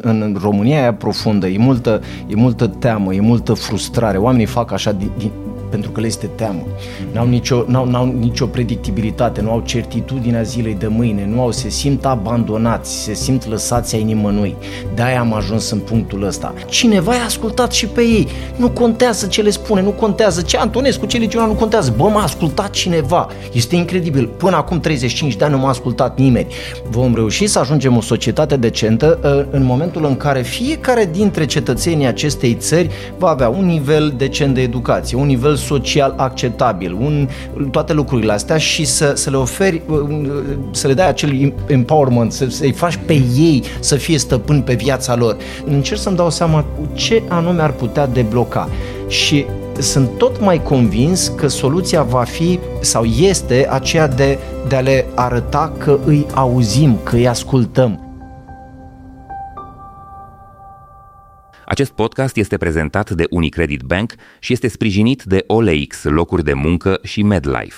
în România aia profundă, e multă teamă, e multă frustrare, oamenii fac așa pentru că le este teamă. N-au nicio predictibilitate, nu au certitudinea zilei de mâine, se simt abandonați, se simt lăsați ai nimănui. De-aia am ajuns în punctul ăsta. Cineva i-a ascultat și pe ei. Nu contează ce le spune, nu contează ce Antonescu, ce Legionar, nu contează. Bă, m-a ascultat cineva. Este incredibil. Până acum 35 de ani nu m-a ascultat nimeni. Vom reuși să ajungem o societate decentă în momentul în care fiecare dintre cetățenii acestei țări va avea un nivel decent de educație, un nivel social acceptabil, toate lucrurile astea și să le oferi, să le dai acel empowerment, să-i faci pe ei să fie stăpâni pe viața lor. Încerc să-mi dau seama ce anume ar putea debloca și sunt tot mai convins că soluția va fi sau este aceea de a le arăta că îi auzim, că îi ascultăm. Acest podcast este prezentat de Unicredit Bank și este sprijinit de OLX, locuri de muncă și MedLife.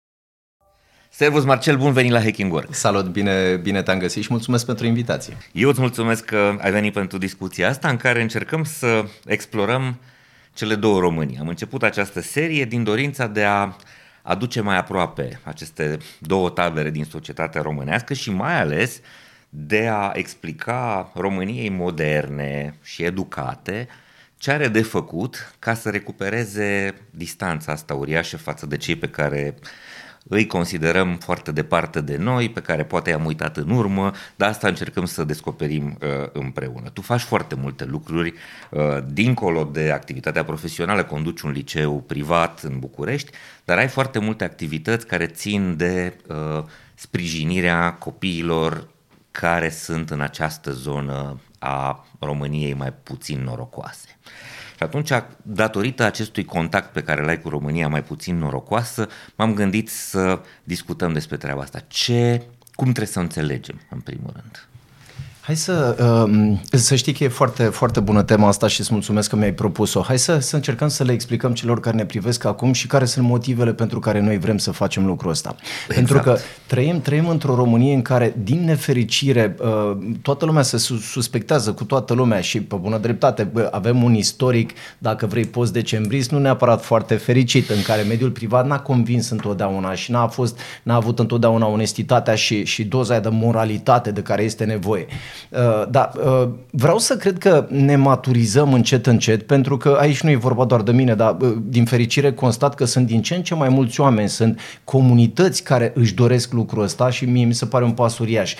Servus Marcel, bun venit la Hacking Work. Salut, bine te-am găsit și mulțumesc pentru invitație. Eu îți mulțumesc că ai venit pentru discuția asta în care încercăm să explorăm cele două Românii. Am început această serie din dorința de a aduce mai aproape aceste două tabere din societatea românească și mai ales de a explica României moderne și educate ce are de făcut ca să recupereze distanța asta uriașă față de cei pe care îi considerăm foarte departe de noi, pe care poate i-am uitat în urmă, dar asta încercăm să descoperim împreună. Tu faci foarte multe lucruri, dincolo de activitatea profesională, conduci un liceu privat în București, dar ai foarte multe activități care țin de sprijinirea copiilor care sunt în această zonă a României mai puțin norocoase. Și atunci, datorită acestui contact pe care l-ai cu România mai puțin norocoasă, m-am gândit să discutăm despre treaba asta. Cum trebuie să înțelegem, în primul rând? Hai să știi că e foarte, foarte bună tema asta și îți mulțumesc că mi-ai propus-o. Hai să încercăm să le explicăm celor care ne privesc acum și care sunt motivele pentru care noi vrem să facem lucrul ăsta. Exact. Pentru că trăim într-o Românie în care, din nefericire, toată lumea se suspectează cu toată lumea și, pe bună dreptate, avem un istoric, dacă vrei, post-decembrist, nu neapărat foarte fericit, în care mediul privat n-a convins întotdeauna și n-a avut întotdeauna onestitatea și doza aia de moralitate de care este nevoie. Vreau să cred că ne maturizăm încet, pentru că aici nu e vorba doar de mine, dar din fericire constat că sunt din ce în ce mai mulți oameni, sunt comunități care își doresc lucrul ăsta și mie mi se pare un pas uriaș.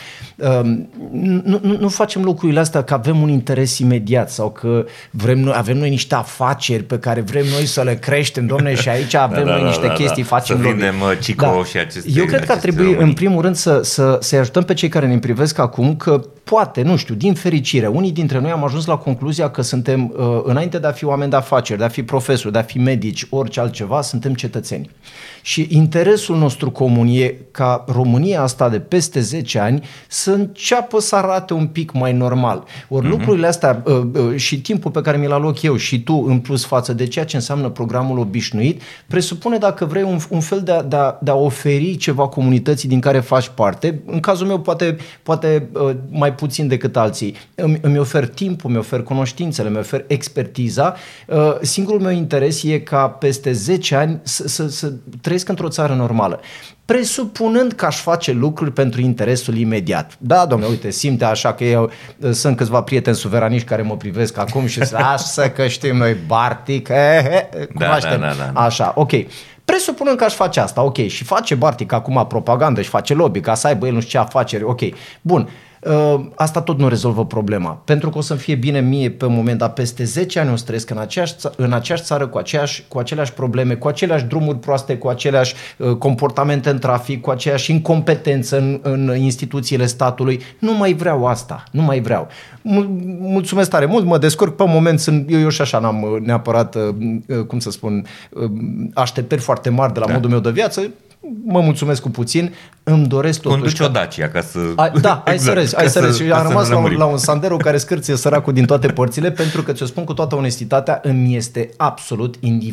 Nu facem lucrurile astea că avem un interes imediat sau că avem noi niște afaceri pe care vrem noi să le creștem, domne, și aici avem noi niște chestii, facem să vindem Cico și aceste. Eu cred că ar trebui, în primul rând, să-i ajutăm pe cei care ne privesc acum că poate, nu știu, din fericire, unii dintre noi am ajuns la concluzia că suntem, înainte de a fi oameni de afaceri, de a fi profesori, de a fi medici, orice altceva, suntem cetățeni. Și interesul nostru comun e ca România asta de peste 10 ani să înceapă să arate un pic mai normal. Ori lucrurile astea și timpul pe care mi-l aloc eu și tu, în plus față de ceea ce înseamnă programul obișnuit, presupune, dacă vrei, un fel de a oferi ceva comunității din care faci parte. În cazul meu poate mai puțin decât alții. Îmi ofer timpul, îmi ofer cunoștințele, îmi ofer expertiza. Singurul meu interes e ca peste 10 ani să trăiesc într-o țară normală. Presupunând că aș face lucruri pentru interesul imediat. Da, domnule, uite, simte așa că eu sunt câțiva prieteni suveraniști care mă privesc acum și zic, așa că știm noi Bartic, cunoaștem. Da. Așa, ok. Presupunând că aș face asta, ok, și face Bartic acum propagandă și face lobby ca să aibă el nu știu ce afaceri, ok, bun. Asta tot nu rezolvă problema, pentru că o să-mi fie bine mie pe moment, dar peste 10 ani o să trăiesc în aceeași țară cu aceleași probleme, cu aceleași drumuri proaste, cu aceleași comportamente în trafic, cu aceeași incompetență în instituțiile statului. Nu mai vreau asta, nu mai vreau. Mulțumesc tare mult, mă descurc pe moment, eu și așa n-am neapărat, cum să spun, așteptări foarte mari de la modul meu de viață. mă mulțumesc cu puțin, îmi doresc totuși... Conduci o Dacia ca să... Ai să râzi. Și am rămas la un Sandero care scârție săracul din toate părțile, pentru că, ți-o spun cu toată onestitatea, îmi este absolut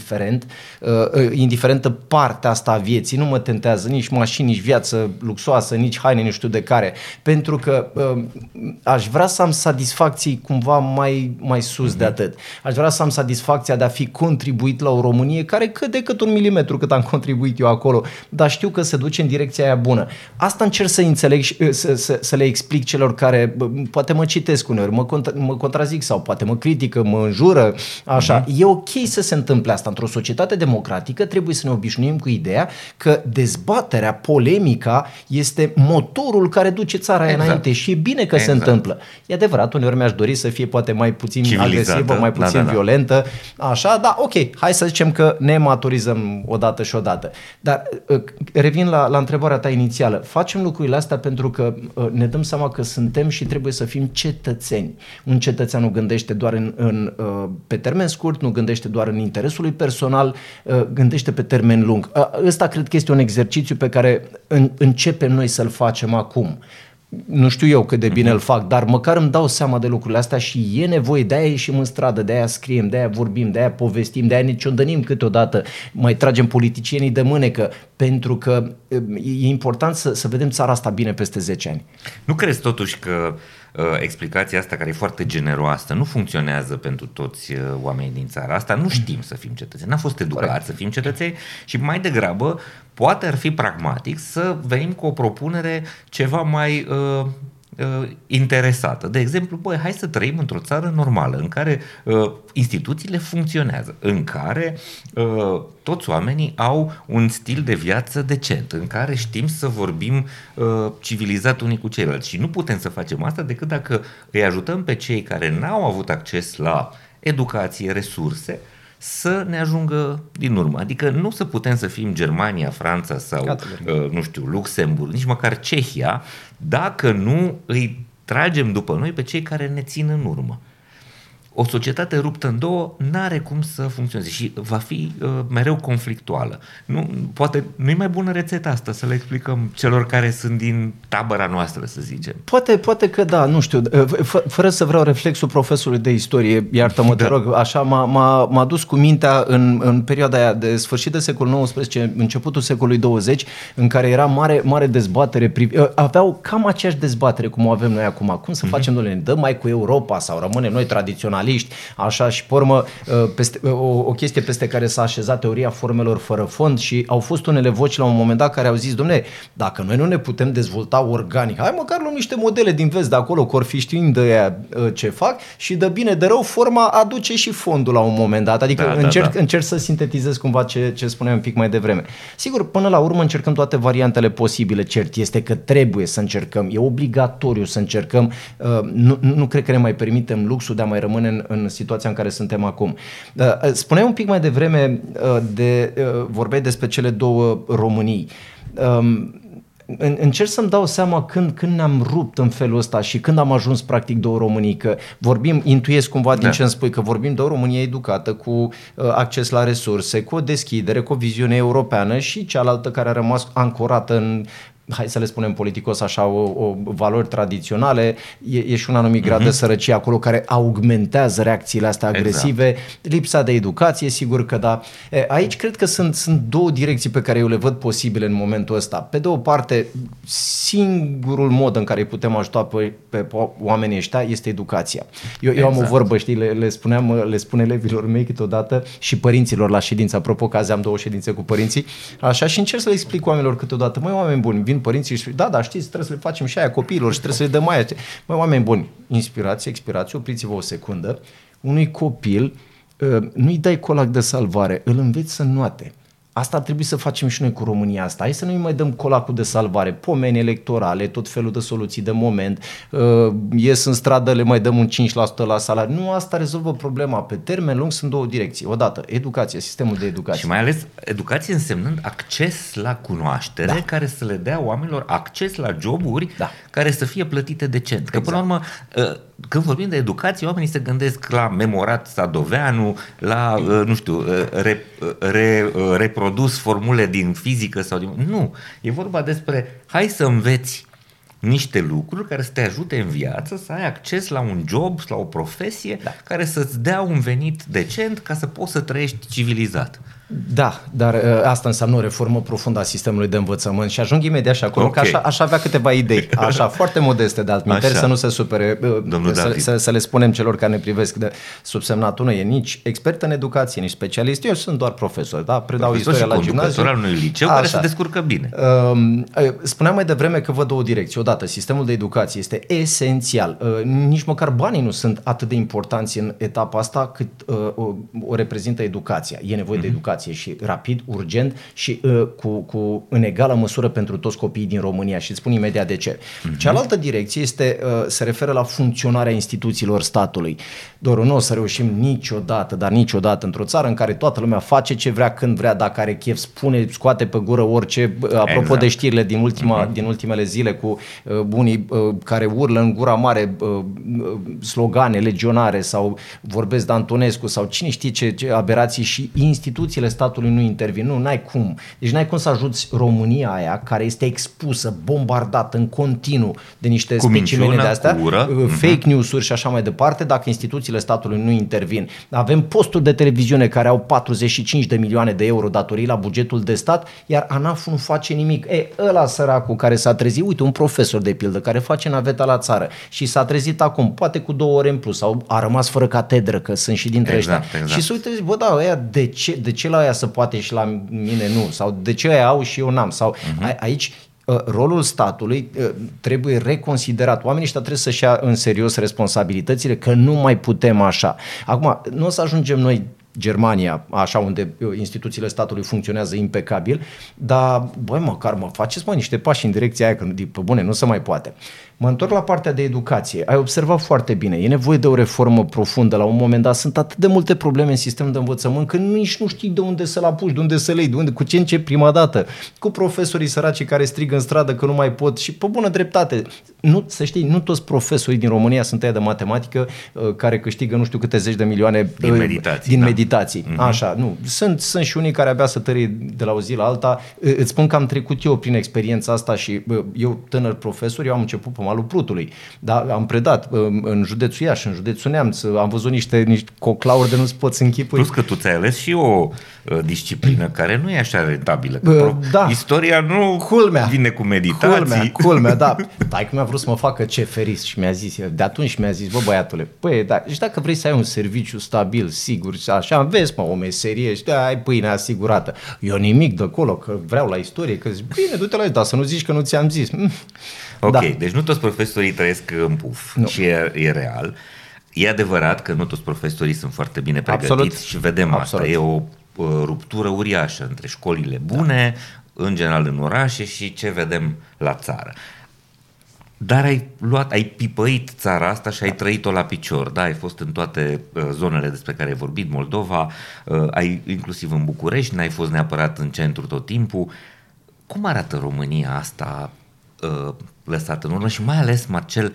indiferentă partea asta a vieții. Nu mă tentează nici mașini, nici viață luxoasă, nici haine, nu știu de care. Pentru că aș vrea să am satisfacții cumva mai sus de atât. Aș vrea să am satisfacția de a fi contribuit la o Românie care cât de cât un milimetru cât am contribuit eu acolo, dar știu că se duce în direcția aia bună. Asta încerc să înțeleg și să le explic celor care poate mă citesc uneori, mă contrazic sau poate mă critică, mă înjură, așa. E ok să se întâmple asta. Într-o societate democratică trebuie să ne obișnuim cu ideea că dezbaterea, polemica este motorul care duce țara aia înainte și e bine că se întâmplă. E adevărat, uneori mi-aș dori să fie poate mai puțin agresivă, mai puțin violentă, așa, da, ok, hai să zicem că ne maturizăm odată și odată. Dar revin la întrebarea ta inițială. Facem lucrurile astea pentru că ne dăm seama că suntem și trebuie să fim cetățeni. Un cetățean nu gândește doar pe termen scurt, nu gândește doar în interesul lui personal, gândește pe termen lung. Ăsta cred că este un exercițiu pe care începem noi să-l facem acum. Nu știu eu cât de bine îl fac, dar măcar îmi dau seama de lucrurile astea și e nevoie, de-aia ieșim în stradă, de-aia scriem, de-aia vorbim, de-aia povestim, de-aia ne ciondănim câteodată, mai tragem politicienii de mânecă, pentru că e important să vedem țara asta bine peste 10 ani. Nu crezi totuși că explicația asta, care e foarte generoasă, nu funcționează pentru toți oamenii din țara asta? Nu știm să fim cetățeni, n-am fost educați să fim cetățeni și mai degrabă poate ar fi pragmatic să venim cu o propunere ceva mai interesată. De exemplu, hai să trăim într-o țară normală, în care instituțiile funcționează, în care toți oamenii au un stil de viață decent, în care știm să vorbim civilizat unii cu ceilalți. Și nu putem să facem asta decât dacă îi ajutăm pe cei care n-au avut acces la educație, resurse, să ne ajungă din urmă. Adică nu să putem să fim Germania, Franța sau, nu știu, Luxemburg, nici măcar Cehia, dacă nu îi tragem după noi pe cei care ne țin în urmă. O societate ruptă în două n-are cum să funcționeze și va fi mereu conflictuală. Poate nu e mai bună rețeta asta să le explicăm celor care sunt din tabăra noastră, să zicem. Poate că da, nu știu. Fără să vreau reflexul profesorului de istorie, iartă-mă, te rog, așa m-a dus cu mintea în perioada aia de sfârșit de secolul XIX, începutul secolului 20, în care era mare dezbatere. Aveau cam aceeași dezbatere cum o avem noi acum. Cum să facem, ne dăm mai cu Europa sau rămânem noi tradiționali? Așa, și pe urmă o chestie peste care s-a așezat teoria formelor fără fond și au fost unele voci la un moment dat care au zis, dom'le, dacă noi nu ne putem dezvolta organic, hai măcar luăm niște modele din vest de acolo, corfiștiind de aia ce fac și de bine de rău forma aduce și fondul la un moment dat, adică încerc să sintetizez cumva ce spuneam un pic mai devreme. Sigur, până la urmă încercăm toate variantele posibile, cert este că trebuie să încercăm, e obligatoriu să încercăm, nu cred că ne mai permitem luxul de a mai rămâne în situația în care suntem acum. Spuneai un pic mai devreme, vorbeai despre cele două Românii. Încerc să-mi dau seama când ne-am rupt în felul ăsta și când am ajuns practic de o Românie, că vorbim, intuiesc cumva din ce îmi spui, că vorbim de o Românie educată, cu acces la resurse, cu o deschidere, cu o viziune europeană și cealaltă care a rămas ancorată în, hai să le spunem politicos așa, o valori tradiționale, e și un anumit grad de sărăcie acolo care augmentează reacțiile astea agresive, lipsa de educație, sigur că da. Aici cred că sunt două direcții pe care eu le văd posibile în momentul ăsta. Pe de o parte, singurul mod în care îi putem ajuta pe oamenii ăștia este educația. Eu am o vorbă, știi, le spun elevilor mei câteodată și părinților la ședință, apropo că azi am 2 ședințe cu părinții, așa, și încerc să le explic oamenilor câteodată, măi, oameni buni, vin părinții și da, știți, trebuie să le facem și aia copiilor și trebuie să le dăm aia. Măi, oameni buni, inspirație, expirație, opriți-vă o secundă. Unui copil nu-i dai colac de salvare, îl înveți să înnoate. Asta ar trebui să facem și noi cu România asta. Hai să nu-i mai dăm colacul de salvare, pomeni electorale, tot felul de soluții de moment, ies în stradă, le mai dăm un 5% la salariu. Nu, asta rezolvă problema. Pe termen lung sunt două direcții. Odată, educație, sistemul de educație. Și mai ales educație însemnând acces la cunoaștere, care să le dea oamenilor acces la joburi care să fie plătite decent. Că până la urmă când vorbim de educație, oamenii se gândesc la memorat Sadoveanu, la, nu știu, reprodus formule din fizică sau din... Nu, e vorba despre hai să înveți niște lucruri care să te ajute în viață, să ai acces la un job, la o profesie, care să-ți dea un venit decent ca să poți să trăiești civilizat. Da, dar asta înseamnă o reformă profundă a sistemului de învățământ și ajung imediat și acolo, că aș avea câteva idei, așa, foarte modeste de altminteri, să nu se supere, să le spunem celor care ne privesc de subsemnatul. Nu e nici expert în educație, nici specialist, eu sunt doar profesor, da? Predau istoria la gimnaziu. Al unui liceu care se descurcă bine. Spuneam mai devreme că văd două direcții. Odată, sistemul de educație este esențial. Nici măcar banii nu sunt atât de importanți în etapa asta cât o reprezintă educația. E nevoie de educație și rapid, urgent și în egală măsură pentru toți copiii din România și îți spun imediat de ce. Cealaltă direcție se referă la funcționarea instituțiilor statului. Doar nu o să reușim niciodată, dar niciodată într-o țară în care toată lumea face ce vrea, când vrea, dacă are chef, spune, scoate pe gură orice, apropo de știrile din ultimele zile cu unii care urlă în gura mare slogane legionare sau vorbesc de Antonescu sau cine știe ce aberații și instituțiile statului nu intervin. Nu, n-ai cum. Deci n-ai cum să ajuți România aia care este expusă, bombardată în continuu de niște specimene de astea, fake news-uri și așa mai departe, dacă instituțiile statului nu intervin. Avem posturi de televiziune care au 45 de milioane de euro datorii la bugetul de stat, iar ANAF nu face nimic. Ăla săracul care s-a trezit, uite, un profesor de pildă care face naveta la țară și s-a trezit acum, poate cu 2 ore în plus sau a rămas fără catedră, că sunt și dintre ăștia. Și să uite, bă, da, ăia, de ce la aia se poate și la mine nu? Sau de ce aia au și eu n-am? Sau aici rolul statului trebuie reconsiderat. Oamenii ăștia trebuie să-și ia în serios responsabilitățile, că nu mai putem așa. Acum, nu o să ajungem noi Germania, așa unde instituțiile statului funcționează impecabil, dar, băi, măcar faceți niște pași în direcția aia, că, pe bune, nu se mai poate. Mă întorc la partea de educație. Ai observat foarte bine. E nevoie de o reformă profundă. La un moment dat sunt atât de multe probleme în sistemul de învățământ că nici nu știi de unde să-l apuci, de unde să le iei, cu ce începi prima dată. Cu profesorii săraci care strigă în stradă că nu mai pot și pe bună dreptate. Să știi, nu toți profesorii din România sunt aia de matematică care câștigă nu știu câte zeci de milioane din meditații. Așa, nu. Sunt și unii care abia să tărie de la o zi la alta. Îți spun că am trecut eu prin experiența asta și eu, tânăr profesor, eu am început pe malul Prutului. Da, am predat în județul Iași, în județul Neamț, am văzut niște coclauri de nu-ți poți închipui. Plus că tu ți-ai ales și o disciplină care nu e așa rentabilă. Da. Istoria nu vine cu meditații. Culmea, da. Taică mi-a vrut să mă facă ceferist și mi-a zis, de atunci mi-a zis, bă, băiatule, păi, da, și dacă vrei să ai un serviciu stabil, sigur, așa, vezi, o meserie și ai pâine asigurată. Eu nimic de acolo, că vreau la istorie, că zici, bine, du-te la ea, dar să nu zici că nu ți-am zis. Ok, da. Deci nu toți profesorii trăiesc în puf și e real. E adevărat că nu toți profesorii sunt foarte bine pregătiți și vedem asta. E o ruptură uriașă între școlile bune, în general în orașe, și ce vedem la țară. Dar ai pipăit țara asta și ai trăit-o la picior, da? Ai fost în toate zonele despre care ai vorbit, Moldova, inclusiv în București, n-ai fost neapărat în centru tot timpul. Cum arată România asta lăsată în urmă și mai ales, Marcel,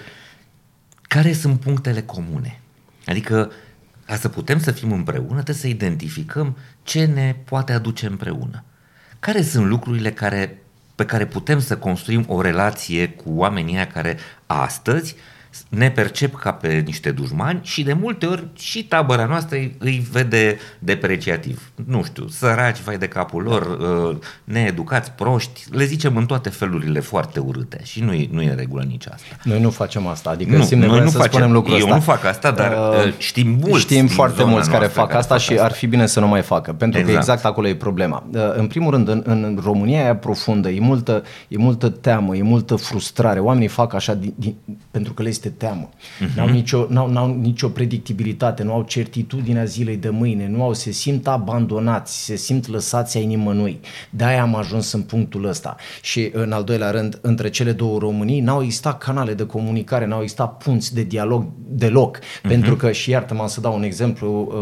care sunt punctele comune? Adică, ca să putem să fim împreună, trebuie să identificăm ce ne poate aduce împreună. Care sunt lucrurile pe care putem să construim o relație cu oamenii aia care astăzi ne percep ca pe niște dușmani și de multe ori și tabăra noastră îi vede depreciativ. Nu știu, săraci, vai de capul lor, needucați, proști, le zicem în toate felurile foarte urâte și nu e în regulă nici asta. Noi nu facem asta, adică noi nu spunem lucrul ăsta. Eu nu fac asta, dar știm foarte mulți care fac asta și ar fi bine să nu mai facă, pentru că exact acolo e problema. În primul rând, în România aia profundă, e multă teamă, e multă frustrare. Oamenii fac așa pentru că le este teamă. N-au nicio predictibilitate, nu au certitudinea zilei de mâine, se simt abandonați, se simt lăsați ai nimănui. De-aia am ajuns în punctul ăsta. Și în al doilea rând, între cele două Românii n-au existat canale de comunicare, n-au existat punți de dialog deloc. Pentru că, și iartă-mă să dau un exemplu,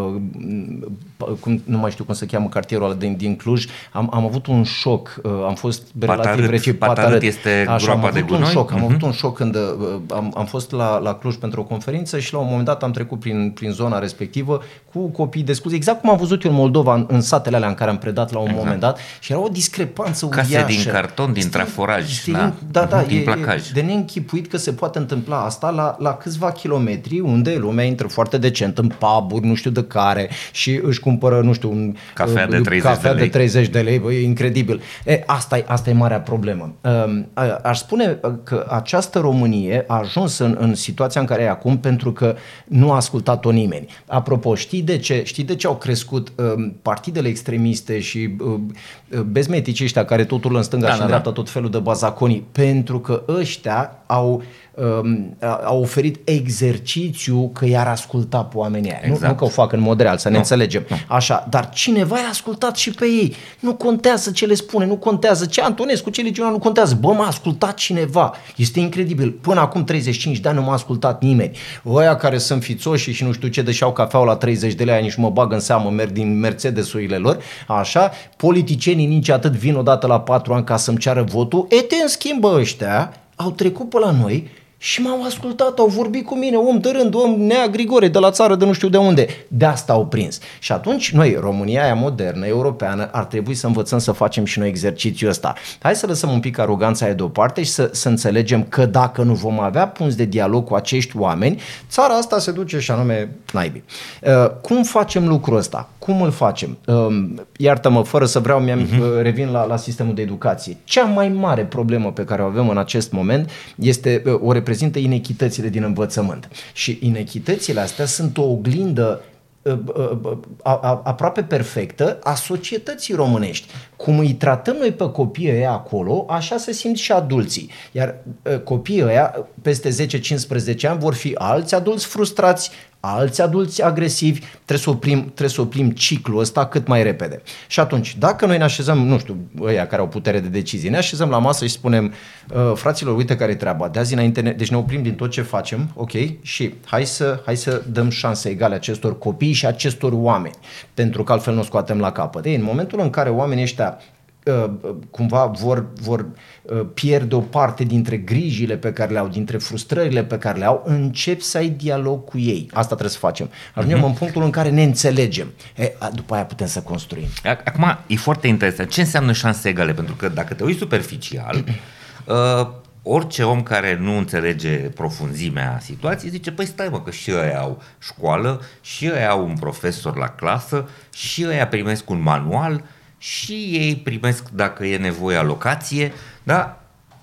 nu mai știu cum se cheamă cartierul ăla din Cluj, am avut un șoc, am fost relativ Patarât este groapa de gunoi? Am avut un șoc când am fost fost la Cluj pentru o conferință și la un moment dat am trecut prin zona respectivă cu copii de scuze, exact cum am văzut eu în Moldova, în satele alea în care am predat la un moment dat, și era o discrepanță uriașă. Case din carton, din traforaj, din placaj. De neînchipuit că se poate întâmpla asta la câțiva kilometri, unde lumea intră foarte decent în pub-uri, nu știu de care, și își cumpără, nu știu, un cafea de 30 de lei, bă, e incredibil. Asta e marea problemă. Aș spune că această Românie a ajuns în situația în care e acum pentru că nu a ascultat-o nimeni. Apropo, știi de ce au crescut partidele extremiste și bezmetici ăștia care totul în stânga și în dreapta, tot felul de bazaconii? Pentru că ăștia au oferit exercițiu că i-ar asculta pe oamenii aia. Exact. Nu că o fac în mod real, să ne înțelegem. Așa, dar cineva i-a ascultat și pe ei. Nu contează ce le spune, nu contează ce Antonescu, ce Legionar, nu contează. Bă, m-a ascultat cineva. Este incredibil. Până acum 35 de ani nu m-a ascultat nimeni. Ăia care sunt fițoși și nu știu ce, deși au cafeaua la 30 de lei, nici mă bag în seamă, merg din Mercedes-urile lor. Așa, politicienii nici atât vin odată la 4 ani ca să-mi ceară votul. În schimb, ăștia au trecut pe la noi și m-au ascultat, au vorbit cu mine, om de rând, om Nea Grigore, de la țară, de nu știu de unde. De asta au prins. Și atunci noi, România aia modernă, europeană, ar trebui să învățăm să facem și noi exercițiul ăsta. Hai să lăsăm un pic aroganța aia deoparte și să înțelegem că dacă nu vom avea punți de dialog cu acești oameni, țara asta se duce și anume naibii. Cum facem lucrul ăsta? Cum îl facem? Iartă-mă, fără să vreau, revin la sistemul de educație. Cea mai mare problemă pe care o avem în acest moment o reprezintă inechitățile din învățământ. Și inechitățile astea sunt o oglindă aproape perfectă a societății românești. Cum îi tratăm noi pe copiii ăia acolo, așa se simt și adulții. Iar copiii ăia, peste 10-15 ani, vor fi alți adulți frustrați, alți adulți agresivi. Trebuie să oprim ciclul ăsta cât mai repede. Și atunci, dacă noi ne așezăm, nu știu, ăia care au putere de decizie, ne așezăm la masă și spunem, fraților, uite care e treaba, de azi înainte, deci ne oprim din tot ce facem, ok, și hai să dăm șanse egale acestor copii și acestor oameni, pentru că altfel nu o scoatem la capăt. În momentul în care oamenii ăștia cumva vor pierde o parte dintre grijile pe care le au, dintre frustrările pe care le au, încep să ai dialog cu ei. Asta trebuie să facem. Ajungem în punctul în care ne înțelegem. După aia putem să construim. Acum, e foarte interesant. Ce înseamnă șanse egale? Pentru că dacă te uiți superficial, orice om care nu înțelege profunzimea situației zice, păi stai mă, că și ăia au școală, și ăia au un profesor la clasă, și ăia primesc un manual, și ei primesc, dacă e nevoie, alocație, dar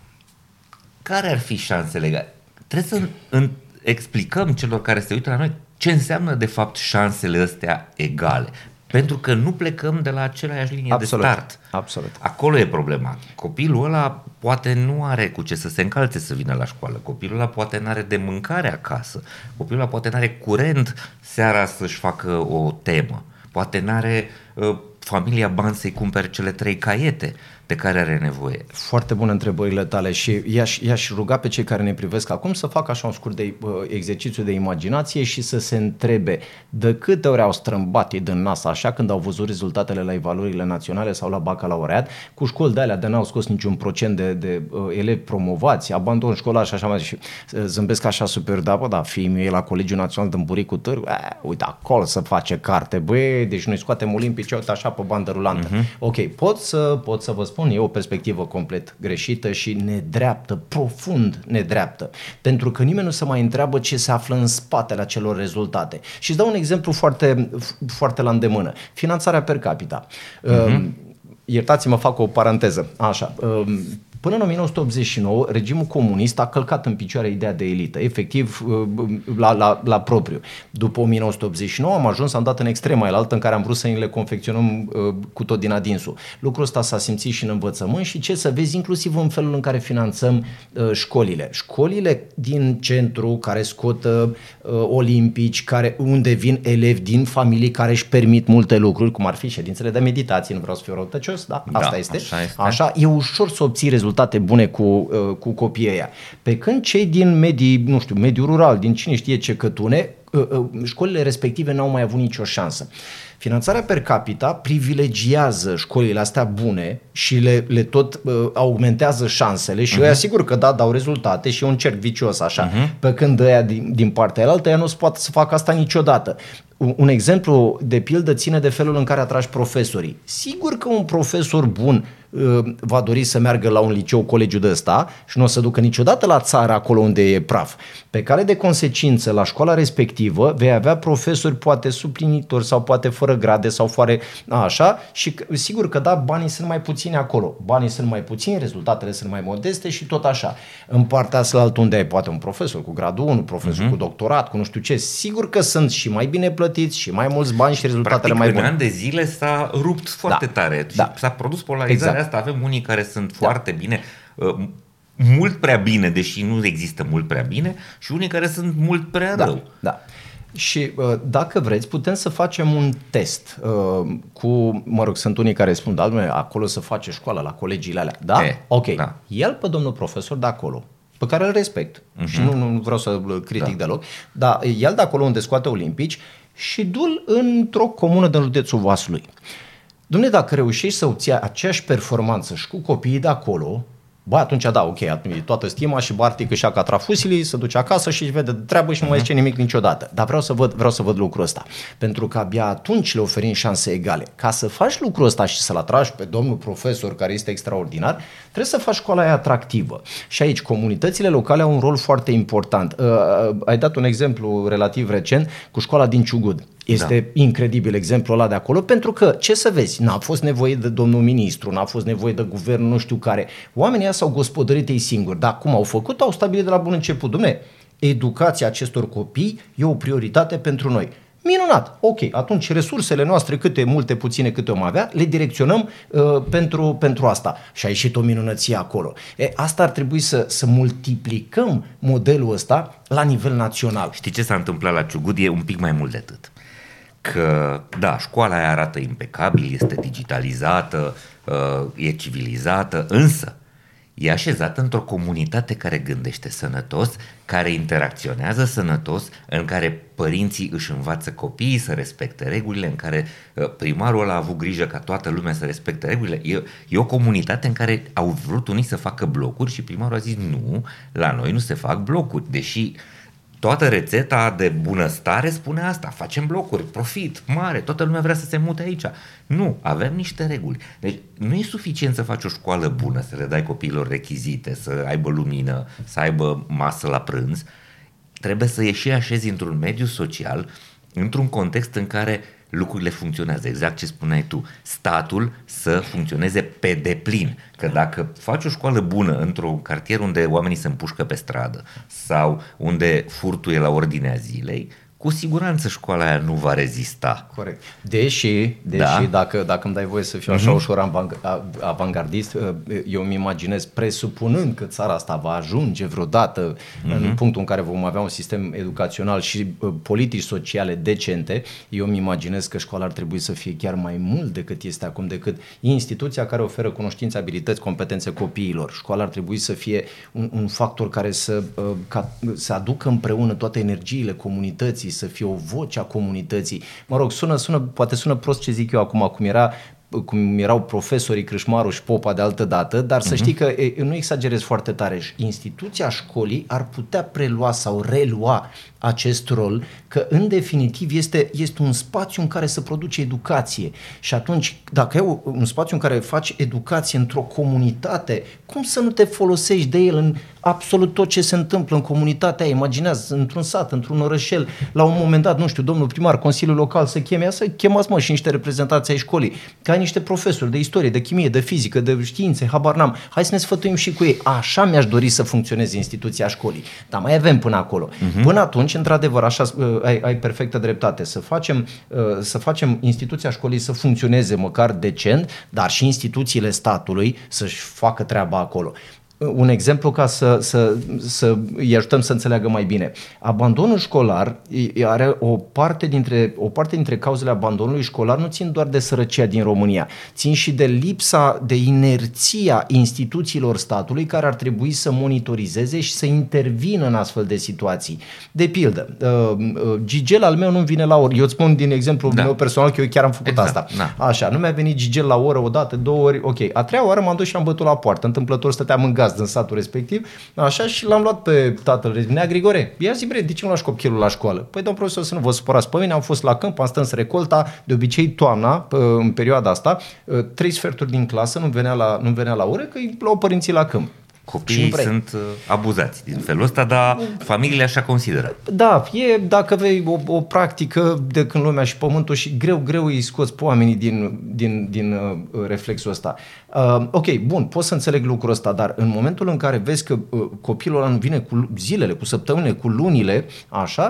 care ar fi șansele egale? Trebuie să explicăm celor care se uită la noi ce înseamnă de fapt șansele astea egale. Pentru că nu plecăm de la aceleași linie de start. Absolut. Acolo e problema. Copilul ăla poate nu are cu ce să se încalțe să vină la școală. Copilul ăla poate n-are de mâncare acasă. Copilul ăla poate n-are curent seara să-și facă o temă. Poate n-are familia bani să-i cumpere cele 3 caiete de care are nevoie. Foarte bune întrebările tale și i-aș ruga pe cei care ne privesc acum să facă așa un scurt de exercițiu de imaginație și să se întrebe de câte ori au strâmbat ei din nas așa când au văzut rezultatele la evaluările naționale sau la bacalaureat, cu școli de alea de n-au scos niciun procent de elevi promovați, abandon școlar și așa mai și zâmbesc așa super, da, fiii mei la Colegiul Național din Buricul Târgu, uite acolo să face carte, deci noi scoatem olimpici, uite așa pe bandă rulantă. Ok, pot să vă spun, e o perspectivă complet greșită și nedreaptă, profund nedreaptă, pentru că nimeni nu se mai întreabă ce se află în spatele acelor rezultate. Și îți dau un exemplu foarte, foarte la îndemână. Finanțarea per capita. Iertați-mă, fac o paranteză. Așa. Până în 1989, regimul comunist a călcat în picioare ideea de elită, efectiv la propriu. După 1989 am dat în extrema elaltă în care am vrut să le confecționăm cu tot din adinsul. Lucrul ăsta s-a simțit și în învățământ și ce să vezi inclusiv în felul în care finanțăm școlile. Școlile din centru care scot olimpici, unde vin elevi din familii care își permit multe lucruri, cum ar fi ședințele de meditație, nu vreau să fiu răutăcios, da? Asta este. Așa este. Așa, e ușor să obții rezultate. rezultate bune cu copiii ăia. Pe când cei din medii, nu știu, mediul rural, din cine știe ce cătune, școlile respective n-au mai avut nicio șansă. Finanțarea per capita privilegiază școlile astea bune și le tot augmentează șansele și eu asigur că dau rezultate și e un cerc vicios așa, pe când ăia din partea altă, ea nu se poate să facă asta niciodată. Un exemplu de pildă ține de felul în care atragi profesorii. Sigur că un profesor bun va dori să meargă la un liceu, colegiu de ăsta și nu o să ducă niciodată la țară acolo unde e praf. Pe care de consecință, la școala respectivă vei avea profesori poate suplinitori sau poate fără grade sau fără așa și sigur că da, banii sunt mai puțini acolo. Banii sunt mai puțini, rezultatele sunt mai modeste și tot așa. În partea asta unde ai poate un profesor cu gradul 1, profesor cu doctorat, cu nu știu ce, sigur că sunt și mai bine plătiți și mai mulți bani și rezultatele mai bune. În ani de zile s-a rupt foarte tare și s-a produs polarizarea asta. Avem unii care sunt foarte bine, mult prea bine, deși nu există mult prea bine, și unii care sunt mult prea rău. Da. Și dacă vreți, putem să facem un test sunt unii care spun, acolo să face școala, la colegiile alea. Da? Ok. Da. Ia-l pe domnul profesor de acolo, pe care îl respect și nu vreau să-l critic deloc, dar ia-l de acolo unde scoate olimpici și du-l într-o comună din județul Vaslui. Dumne, dacă reușești să obții aceeași performanță și cu copiii de acolo, atunci atunci toată stima și Bartic își ia catrafusilii, se duce acasă și își vede de treabă și nu mai zice nimic niciodată. Dar vreau să văd lucrul ăsta. Pentru că abia atunci le oferim șanse egale. Ca să faci lucrul ăsta și să-l atragi pe domnul profesor care este extraordinar, trebuie să faci școala aia atractivă. Și aici comunitățile locale au un rol foarte important. Ai dat un exemplu relativ recent cu școala din Ciugud. Este incredibil exemplul ăla de acolo, pentru că, ce să vezi, n-a fost nevoie de domnul ministru, n-a fost nevoie de guvernul nu știu care. Oamenii ăia s-au gospodărit ei singuri, dar cum au făcut? Au stabilit de la bun început. Dumne, educația acestor copii e o prioritate pentru noi. Minunat, ok, atunci resursele noastre, multe, puține, câte om avea, le direcționăm pentru asta. Și a ieșit o minunăție acolo. Asta ar trebui să multiplicăm modelul ăsta la nivel național. Știi ce s-a întâmplat la Ciugud? E un pic mai mult de atât. Că, școala aia arată impecabil, este digitalizată, e civilizată, însă e așezată într-o comunitate care gândește sănătos, care interacționează sănătos, în care părinții își învață copiii să respecte regulile, în care primarul ăla a avut grijă ca toată lumea să respecte regulile. E o comunitate în care au vrut unii să facă blocuri și primarul a zis nu, la noi nu se fac blocuri, deși toată rețeta de bunăstare spune asta, facem blocuri, profit mare, toată lumea vrea să se mute aici. Nu, avem niște reguli. Deci nu e suficient să faci o școală bună, să le dai copiilor rechizite, să aibă lumină, să aibă masă la prânz. Trebuie să ieși așezi într-un mediu social, într-un context în care lucrurile funcționează, exact ce spuneai tu, statul să funcționeze pe deplin, că dacă faci o școală bună într-un cartier unde oamenii se împușcă pe stradă sau unde furtul e la ordinea zilei, cu siguranță școala aia nu va rezista. Corect. Deși dacă îmi dai voie să fiu așa ușor avangardist, eu îmi imaginez, presupunând că țara asta va ajunge vreodată în punctul în care vom avea un sistem educațional și politici sociale decente, eu îmi imaginez că școala ar trebui să fie chiar mai mult decât este acum, decât instituția care oferă cunoștințe, abilități, competențe copiilor. Școala ar trebui să fie un factor care să aducă împreună toate energiile comunității, să fie o voce a comunității. Mă rog, poate sună prost ce zic eu acum, cum erau profesorii Crâșmaru și Popa de altă dată, dar să știi că nu exagerez foarte tare. Instituția școlii ar putea prelua sau relua acest rol, că în definitiv este un spațiu în care se produce educație. Și atunci, dacă ai un spațiu în care faci educație într-o comunitate, cum să nu te folosești de el în absolut tot ce se întâmplă în comunitatea aia? Imaginează, într-un sat, într-un orășel, la un moment dat, nu știu, domnul primar, Consiliul Local să chemați și niște reprezentanți ai școlii, că ai niște profesori de istorie, de chimie, de fizică, de științe, habar n-am. Hai să ne sfătuim și cu ei. Așa mi-aș dori să funcționeze instituția școlii. Dar mai avem până acolo. Până atunci, într-adevăr, așa ai perfectă dreptate, să facem instituția școlii să funcționeze măcar decent, dar și instituțiile statului să-și facă treaba acolo. un exemplu ca să îi ajutăm să înțeleagă mai bine. Abandonul școlar are o parte dintre cauzele abandonului școlar nu țin doar de sărăcia din România, țin și de lipsa, de inerția instituțiilor statului care ar trebui să monitorizeze și să intervină în astfel de situații. De pildă, Gigel al meu nu vine la oră. Eu îți spun din exemplu meu personal că eu chiar am făcut asta. Da. Așa, nu mi-a venit Gigel la oră o dată, 2 ori, ok. A 3-a oară m-am dus și am bătut la poartă. Întâmplător stăteam în gazd în satul respectiv, așa, și l-am luat pe tatăl, Nea Grigore. Ia zi, bre, de ce nu lași copilul la școală? Păi, domn profesor, să nu vă supărați pe mine, am fost la câmp, am strâns recolta, de obicei toamna, în perioada asta, 3 sferturi din clasă nu venea la ore, că îi luau părinții la câmp. Copiii sunt abuzați din felul ăsta, dar familiile așa consideră. Da, dacă vei o practică de când lumea și pământul și greu îi scoți pe oamenii din reflexul ăsta. Ok, bun, pot să înțeleg lucrul ăsta, dar în momentul în care vezi că copilul ăla nu vine cu zilele, cu săptămânile, cu lunile, așa,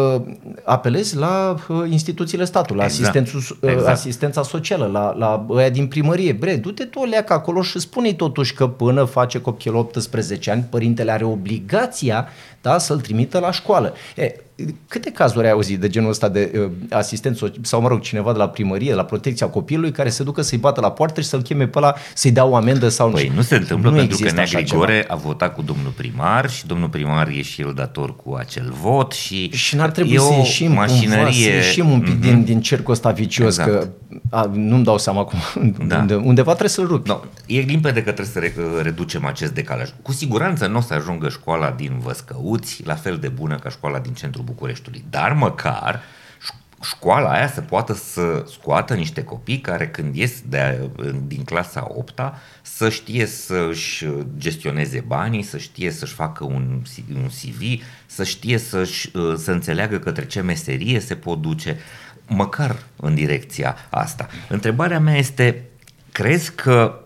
apelezi la instituțiile statului, la asistența socială, la ăia din primărie. Bre, du-te tu o leacă acolo și spune-i totuși că până face copilul 18 ani, părintele are obligația, da, să-l trimită la școală. Câte cazuri ai auzit de genul ăsta de asistent sau, mă rog, cineva de la primărie, la protecția copilului, care se ducă să-i bată la poartă și să-l cheme pe ăla, să-i dea o amendă sau nu? Nu se întâmplă, pentru că Nea Grigore a votat cu domnul primar și domnul primar e și el dator cu acel vot și n-ar trebui să ieșim cumva, să ieșim un pic din cercul ăsta vicios, exact. Că nu-mi dau seama cum, undeva trebuie să-l rupi. No, e limpede că trebuie să reducem acest decalaj. Cu siguranță nu o să ajungă școala din Văscăuți la fel de bună ca școala din centrul Bucureștiului, dar măcar școala aia să poată să scoată niște copii care când ies din clasa 8-a să știe să-și gestioneze banii, să știe să-și facă un CV, să știe să înțeleagă către ce meserie se pot duce, măcar în direcția asta. Întrebarea mea este, crezi că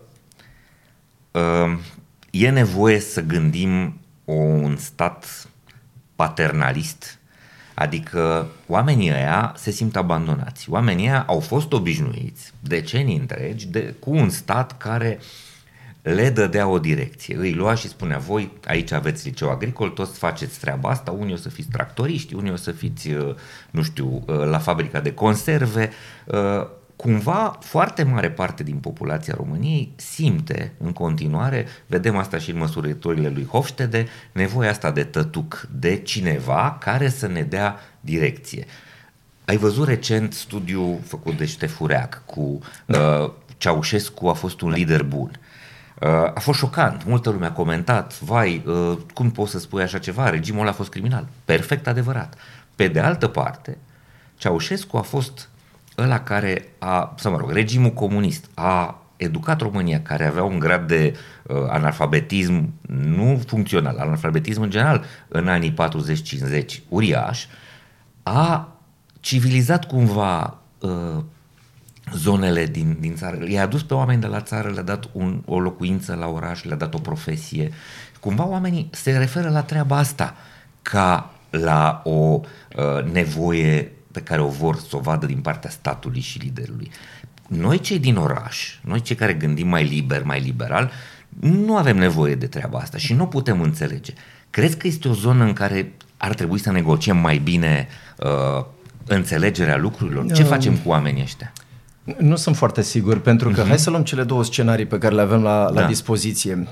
e nevoie să gândim un stat paternalist? Adică oamenii ăia se simt abandonați. Oamenii ăia au fost obișnuiți decenii întregi cu un stat care le dădea o direcție. Îi lua și spunea, voi aici aveți liceu agricol, toți faceți treaba asta, unii o să fiți tractoriști, unii o să fiți, nu știu, la fabrica de conserve. Cumva foarte mare parte din populația României simte în continuare, vedem asta și în măsurătorile lui Hofstede, nevoia asta de tătuc, de cineva care să ne dea direcție. Ai văzut recent studiul făcut de Ștefureac cu Ceaușescu a fost un lider bun. A fost șocant, multă lume a comentat, vai, cum poți să spui așa ceva, regimul ăla a fost criminal. Perfect adevărat. Pe de altă parte, Ceaușescu a fost ăla care regimul comunist a educat România, care avea un grad de analfabetism nu funcțional, analfabetism în general în anii 40-50 uriaș, a civilizat cumva zonele din țară. I-a adus pe oameni de la țară, le-a dat o locuință la oraș, le-a dat o profesie. Cumva oamenii se referă la treaba asta ca la o nevoie pe care o vor să o vadă din partea statului și liderului. Noi cei din oraș, noi cei care gândim mai liber, mai liberal, nu avem nevoie de treaba asta și nu putem înțelege. Crezi că este o zonă în care ar trebui să negociem mai bine înțelegerea lucrurilor? Ce facem cu oamenii ăștia? Nu sunt foarte sigur, pentru că hai să luăm cele 2 scenarii pe care le avem la dispoziție.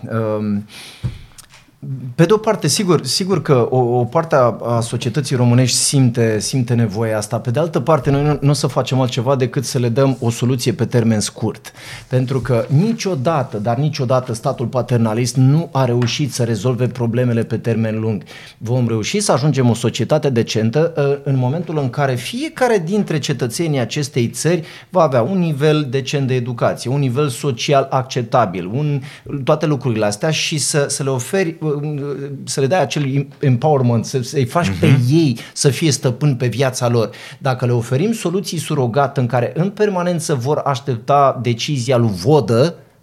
Pe de o parte, sigur că o parte a societății românești simte nevoia asta. Pe de altă parte, noi nu o să facem altceva decât să le dăm o soluție pe termen scurt. Pentru că niciodată statul paternalist nu a reușit să rezolve problemele pe termen lung. Vom reuși să ajungem o societate decentă în momentul în care fiecare dintre cetățenii acestei țări va avea un nivel decent de educație, un nivel social acceptabil, toate lucrurile astea și să le oferi, să le dai acel empowerment, să-i faci pe ei să fie stăpâni pe viața lor. Dacă le oferim soluții surogat în care în permanență vor aștepta decizia lui Vodă,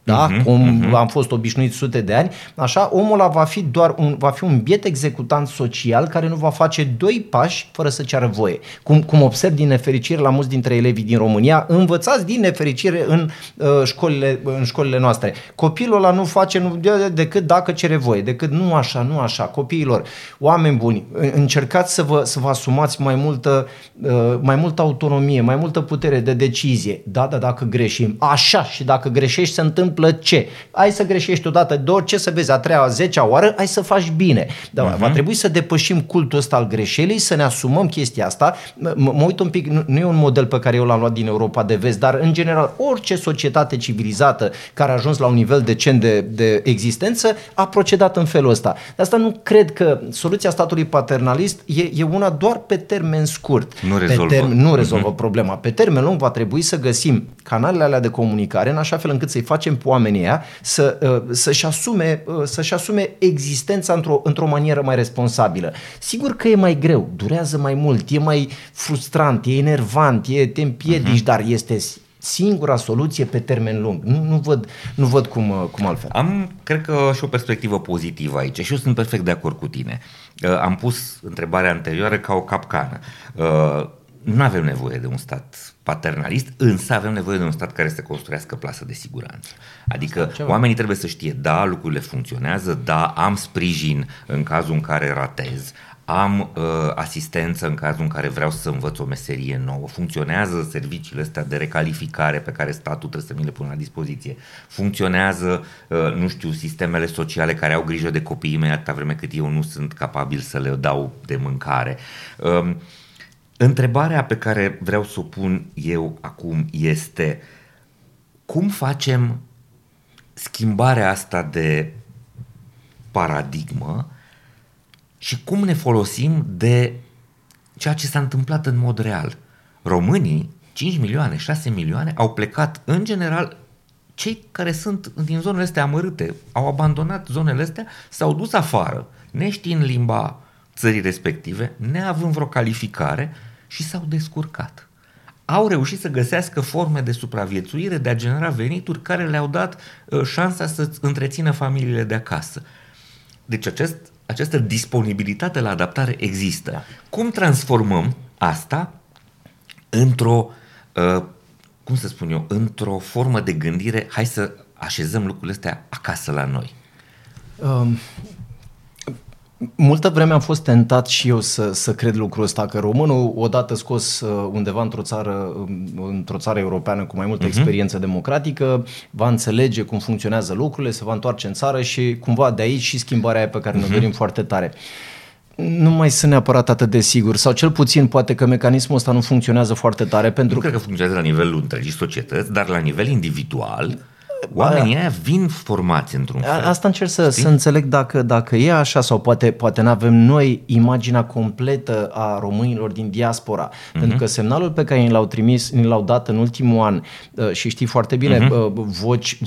da? Cum am fost obișnuit sute de ani, așa, omul ăla va fi un biet executant social care nu va face doi pași fără să ceară voie. Cum observ din nefericire la mulți dintre elevii din România, învățați din nefericire în școlile noastre. Copilul ăla nu face decât dacă cere voie, decât nu așa, copiilor. Oameni buni, încercați să vă asumați mai multă autonomie, mai multă putere de decizie. Da, dacă greșim. Așa, și dacă greșești se întâmplă ce? Hai să greșești odată, de orice să vezi, a treia, a 10-a oară, hai să faci bine. Dar va trebui să depășim cultul ăsta al greșelii, să ne asumăm chestia asta. Mă uit un pic, nu e un model pe care eu l-am luat din Europa de vest, dar în general orice societate civilizată care a ajuns la un nivel decent de existență a procedat în felul ăsta. De asta nu cred că soluția statului paternalist e una doar pe termen scurt. Nu rezolvă problema. Pe termen lung va trebui să găsim canalele alea de comunicare în așa fel încât să-i facem pe oamenii ăia să-și asume existența într-o manieră mai responsabilă. Sigur că e mai greu, durează mai mult, e mai frustrant, e enervant, te împiedici, dar este singura soluție pe termen lung. Nu văd cum altfel. Am, cred că, și o perspectivă pozitivă aici și eu sunt perfect de acord cu tine. Am pus întrebarea anterioară ca o capcană. Nu avem nevoie de un stat paternalist, însă avem nevoie de un stat care să construiască plasă de siguranță. Adică oamenii trebuie să știe, da, lucrurile funcționează, da, am sprijin în cazul în care ratez, am asistență în cazul în care vreau să învăț o meserie nouă, funcționează serviciile astea de recalificare pe care statul trebuie să mi le pună la dispoziție, funcționează, sistemele sociale care au grijă de copiii mei atâta vreme cât eu nu sunt capabil să le dau de mâncare. Întrebarea pe care vreau să o pun eu acum este: cum facem schimbarea asta de paradigmă și cum ne folosim de ceea ce s-a întâmplat în mod real? Românii, 5 milioane, 6 milioane, au plecat, în general, cei care sunt din zonele astea amărâte, au abandonat zonele astea, s-au dus afară, neștiind limba țării respective, neavând vreo calificare, și s-au descurcat. Au reușit să găsească forme de supraviețuire, de a genera venituri care le-au dat șansa să întrețină familiile de acasă. Deci această disponibilitate la adaptare există. Da. Cum transformăm asta într-o, într-o formă de gândire, hai să așezăm lucrurile astea acasă la noi? Multă vreme am fost tentat și eu să cred lucrul ăsta, că românul, odată scos undeva într-o țară europeană cu mai multă experiență democratică, va înțelege cum funcționează lucrurile, se va întoarce în țară și cumva de aici și schimbarea aia pe care ne dorim foarte tare. Nu mai sunt neapărat atât de sigur, sau cel puțin poate că mecanismul ăsta nu funcționează foarte tare. Nu cred că funcționează la nivelul întregii societăți, dar la nivel individual oamenii aia vin formați într-un fel. Asta încerc să înțeleg dacă e așa sau poate n-avem noi imaginea completă a românilor din diaspora. Pentru că semnalul pe care ni l-au trimis, ni l-au dat în ultimul an și știi foarte bine, voci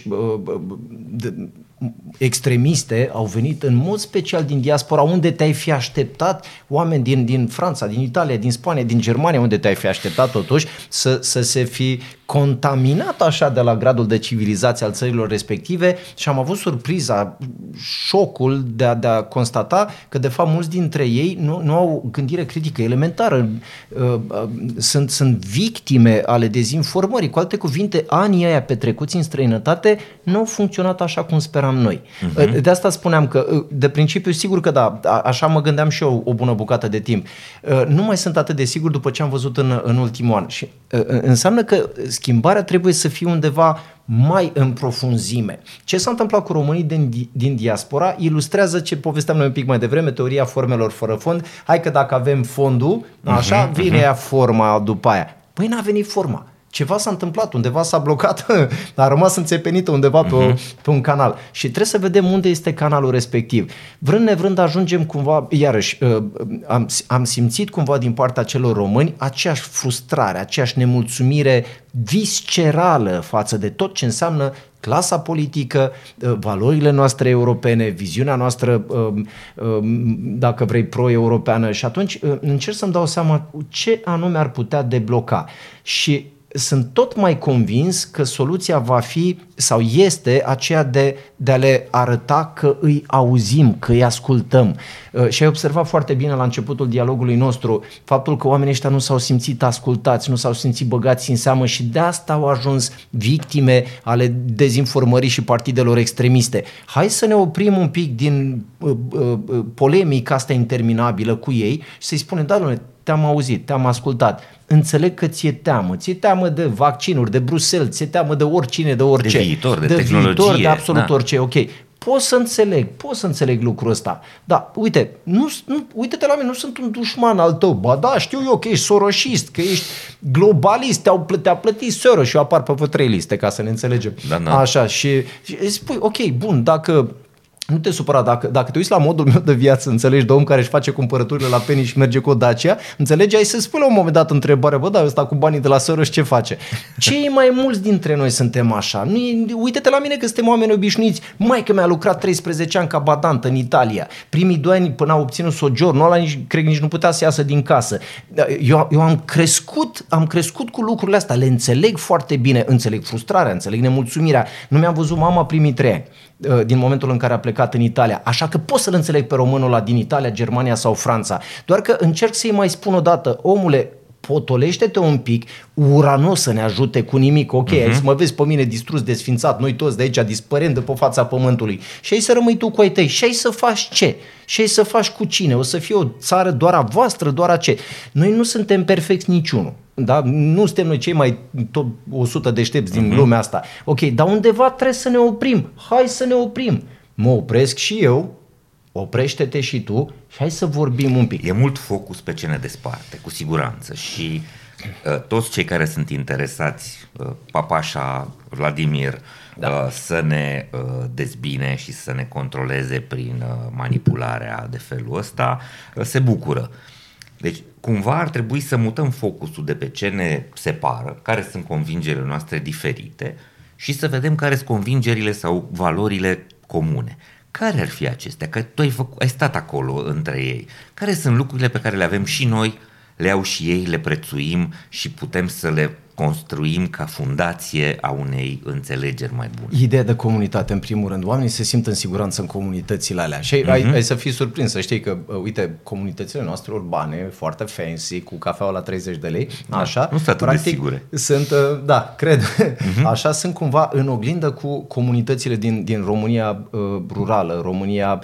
extremiste au venit în mod special din diaspora, unde te-ai fi așteptat, oameni din Franța, din Italia, din Spania, din Germania, unde te-ai fi așteptat totuși să se fi contaminat așa de la gradul de civilizație al țărilor respective, și am avut surpriza, șocul de a constata că de fapt mulți dintre ei nu au gândire critică elementară, sunt victime ale dezinformării. Cu alte cuvinte, anii aia petrecuți în străinătate nu au funcționat așa cum speram noi. De asta spuneam că, de principiu, sigur că da, așa mă gândeam și eu o bună bucată de timp. Nu mai sunt atât de sigur după ce am văzut în ultimul an. Și înseamnă că schimbarea trebuie să fie undeva mai în profunzime. Ce s-a întâmplat cu românii din diaspora ilustrează ce povesteam noi un pic mai devreme, teoria formelor fără fond. Hai că dacă avem fondul, așa, vine ea forma după aia. Păi n-a venit forma. Ceva s-a întâmplat, undeva s-a blocat, a rămas înțepenită undeva pe un canal. Și trebuie să vedem unde este canalul respectiv. Vrând nevrând ajungem cumva, iarăși, am simțit cumva din partea celor români aceeași frustrare, aceeași nemulțumire viscerală față de tot ce înseamnă clasa politică, valorile noastre europene, viziunea noastră, dacă vrei, pro-europeană. Și atunci încerc să-mi dau seama ce anume ar putea debloca. Și sunt tot mai convins că soluția va fi sau este aceea de a le arăta că îi auzim, că îi ascultăm. Și ai observat foarte bine la începutul dialogului nostru faptul că oamenii ăștia nu s-au simțit ascultați, nu s-au simțit băgați în seamă și de asta au ajuns victime ale dezinformării și partidelor extremiste. Hai să ne oprim un pic din polemica asta interminabilă cu ei și să-i spunem, da, dom'le, te-am auzit, te-am ascultat, înțeleg că ți-e teamă de vaccinuri, de Bruxelles, ți-e teamă de oricine, de orice. De viitor, de tehnologie. Viitor, de absolut orice, ok. Pot să înțeleg lucrul ăsta. Da, uite, uite-te la mine, nu sunt un dușman al tău. Ba da, știu eu că ești soroșist, că ești globalist, te-a plătit Soros și eu apar pe 3 liste, ca să ne înțelegem. Da. Așa, și spui, ok, bun, dacă... Nu te supăra, dacă te uiți la modul meu de viață, înțelegi, de om care își face cumpărăturile la Penny și merge cu o Dacia, înțelegi, ai să spui la un moment dat întrebare, bă, da, ăsta cu banii de la Soros ce face? Cei mai mulți dintre noi suntem așa. Uite-te la mine că suntem oameni obișnuiți. Maică mi-a lucrat 13 ani ca badantă în Italia. Primii 2 ani până a obținut sojourn, ăla cred că nici nu putea să iasă din casă. Eu am crescut cu lucrurile astea, le înțeleg foarte bine, înțeleg frustrarea, înțeleg nemulțumirea. Nu mi-am văzut mama primii 3 ani din momentul în care a plecat în Italia. Așa că pot să-l înțeleg pe românul ăla din Italia, Germania sau Franța. Doar că încerc să-i mai spun odată, omule, potolește-te un pic, ura nu o să ne ajute cu nimic, ok, ai să mă vezi pe mine distrus, desfințat, noi toți de aici dispărând de pe fața pământului și ai să rămâi tu cu ai tăi și ai să faci ce? Și ai să faci cu cine? O să fie o țară doar a voastră, doar a ce? Noi nu suntem perfecți niciunul. Da? Nu suntem noi cei mai top 100 deștepți din lumea asta. Ok, dar undeva trebuie să ne oprim. Hai să ne oprim. Mă opresc și eu, oprește-te și tu și hai să vorbim un pic. E mult focus pe ce ne desparte, cu siguranță, și toți cei care sunt interesați, Papașa, Vladimir, să ne dezbine și să ne controleze prin manipularea de felul ăsta, se bucură. Deci, cumva ar trebui să mutăm focusul de pe ce ne separă, care sunt convingerile noastre diferite și să vedem care sunt convingerile sau valorile comune. Care ar fi acestea? Că tu ai stat acolo între ei. Care sunt lucrurile pe care le avem și noi, le au și ei, le prețuim și putem să le construim ca fundație a unei înțelegeri mai bune? Ideea de comunitate, în primul rând. Oamenii se simt în siguranță în comunitățile alea. Și ai să fii surprins, să știi că, uite, comunitățile noastre urbane, foarte fancy, cu cafeaua la 30 de lei, așa, nu sunt atât practic, de sigure. Sunt, da, cred, așa sunt cumva în oglindă cu comunitățile din România rurală, România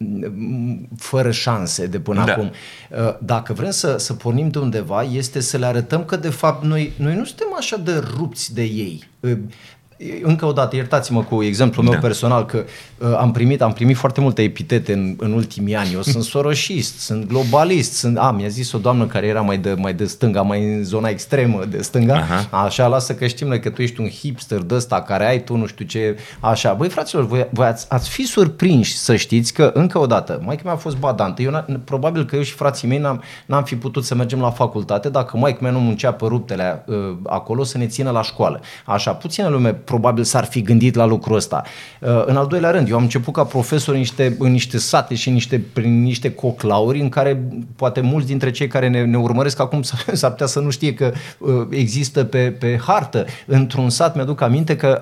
fără șanse de până acum. Dacă vrem să pornim de undeva, este să le arătăm că de fapt noi nu suntem așa de rupți de ei. Încă o dată, iertați-mă cu exemplul meu personal, că am primit foarte multe epitete în ultimii ani. Eu sunt soroșist, sunt globalist, mi-a zis o doamnă care era mai de stânga, mai în zona extremă de stânga, așa, lasă că știm noi că tu ești un hipster de ăsta care ai tu nu știu ce, așa. Băi, fraților, voi ați fi surprinși să știți că, încă o dată, maică-mea a fost badantă, probabil că eu și frații mei n-am fi putut să mergem la facultate dacă maică-mea nu muncea pe ruptele acolo să ne țină la școală. Așa, puțină lume probabil s-ar fi gândit la lucrul ăsta. În al doilea rând, eu am început ca profesor în niște sate și prin niște coclauri în care poate mulți dintre cei care ne urmăresc acum s-ar putea să nu știe că există pe hartă. Într-un sat, mi-aduc aminte că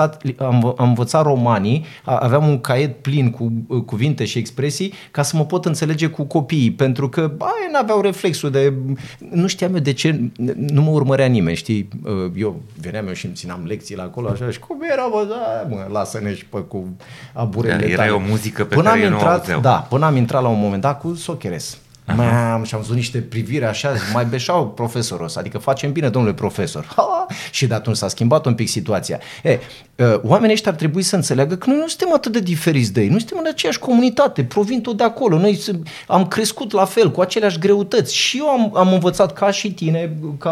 am învățat romanii, aveam un caiet plin cu cuvinte și expresii ca să mă pot înțelege cu copiii, pentru că n-aveau reflexul nu știam eu de ce, nu mă urmărea nimeni, știi? Eu veneam eu și îmi țineam lecțiile acolo, așa, și cum era, lasă-ne și pe cu aburele. Era o muzică pe care ei nu auzeau. Da, până am intrat la un moment dat cu Socheres. Și am văzut niște priviri așa, mai beșau profesorul ăsta, adică facem bine, domnule profesor. Și de atunci s-a schimbat un pic situația. Oamenii ăștia ar trebui să înțeleagă că noi nu suntem atât de diferiți de ei, nu suntem în aceeași comunitate, provin tot de acolo, noi am crescut la fel, cu aceleași greutăți și eu am învățat ca și tine, ca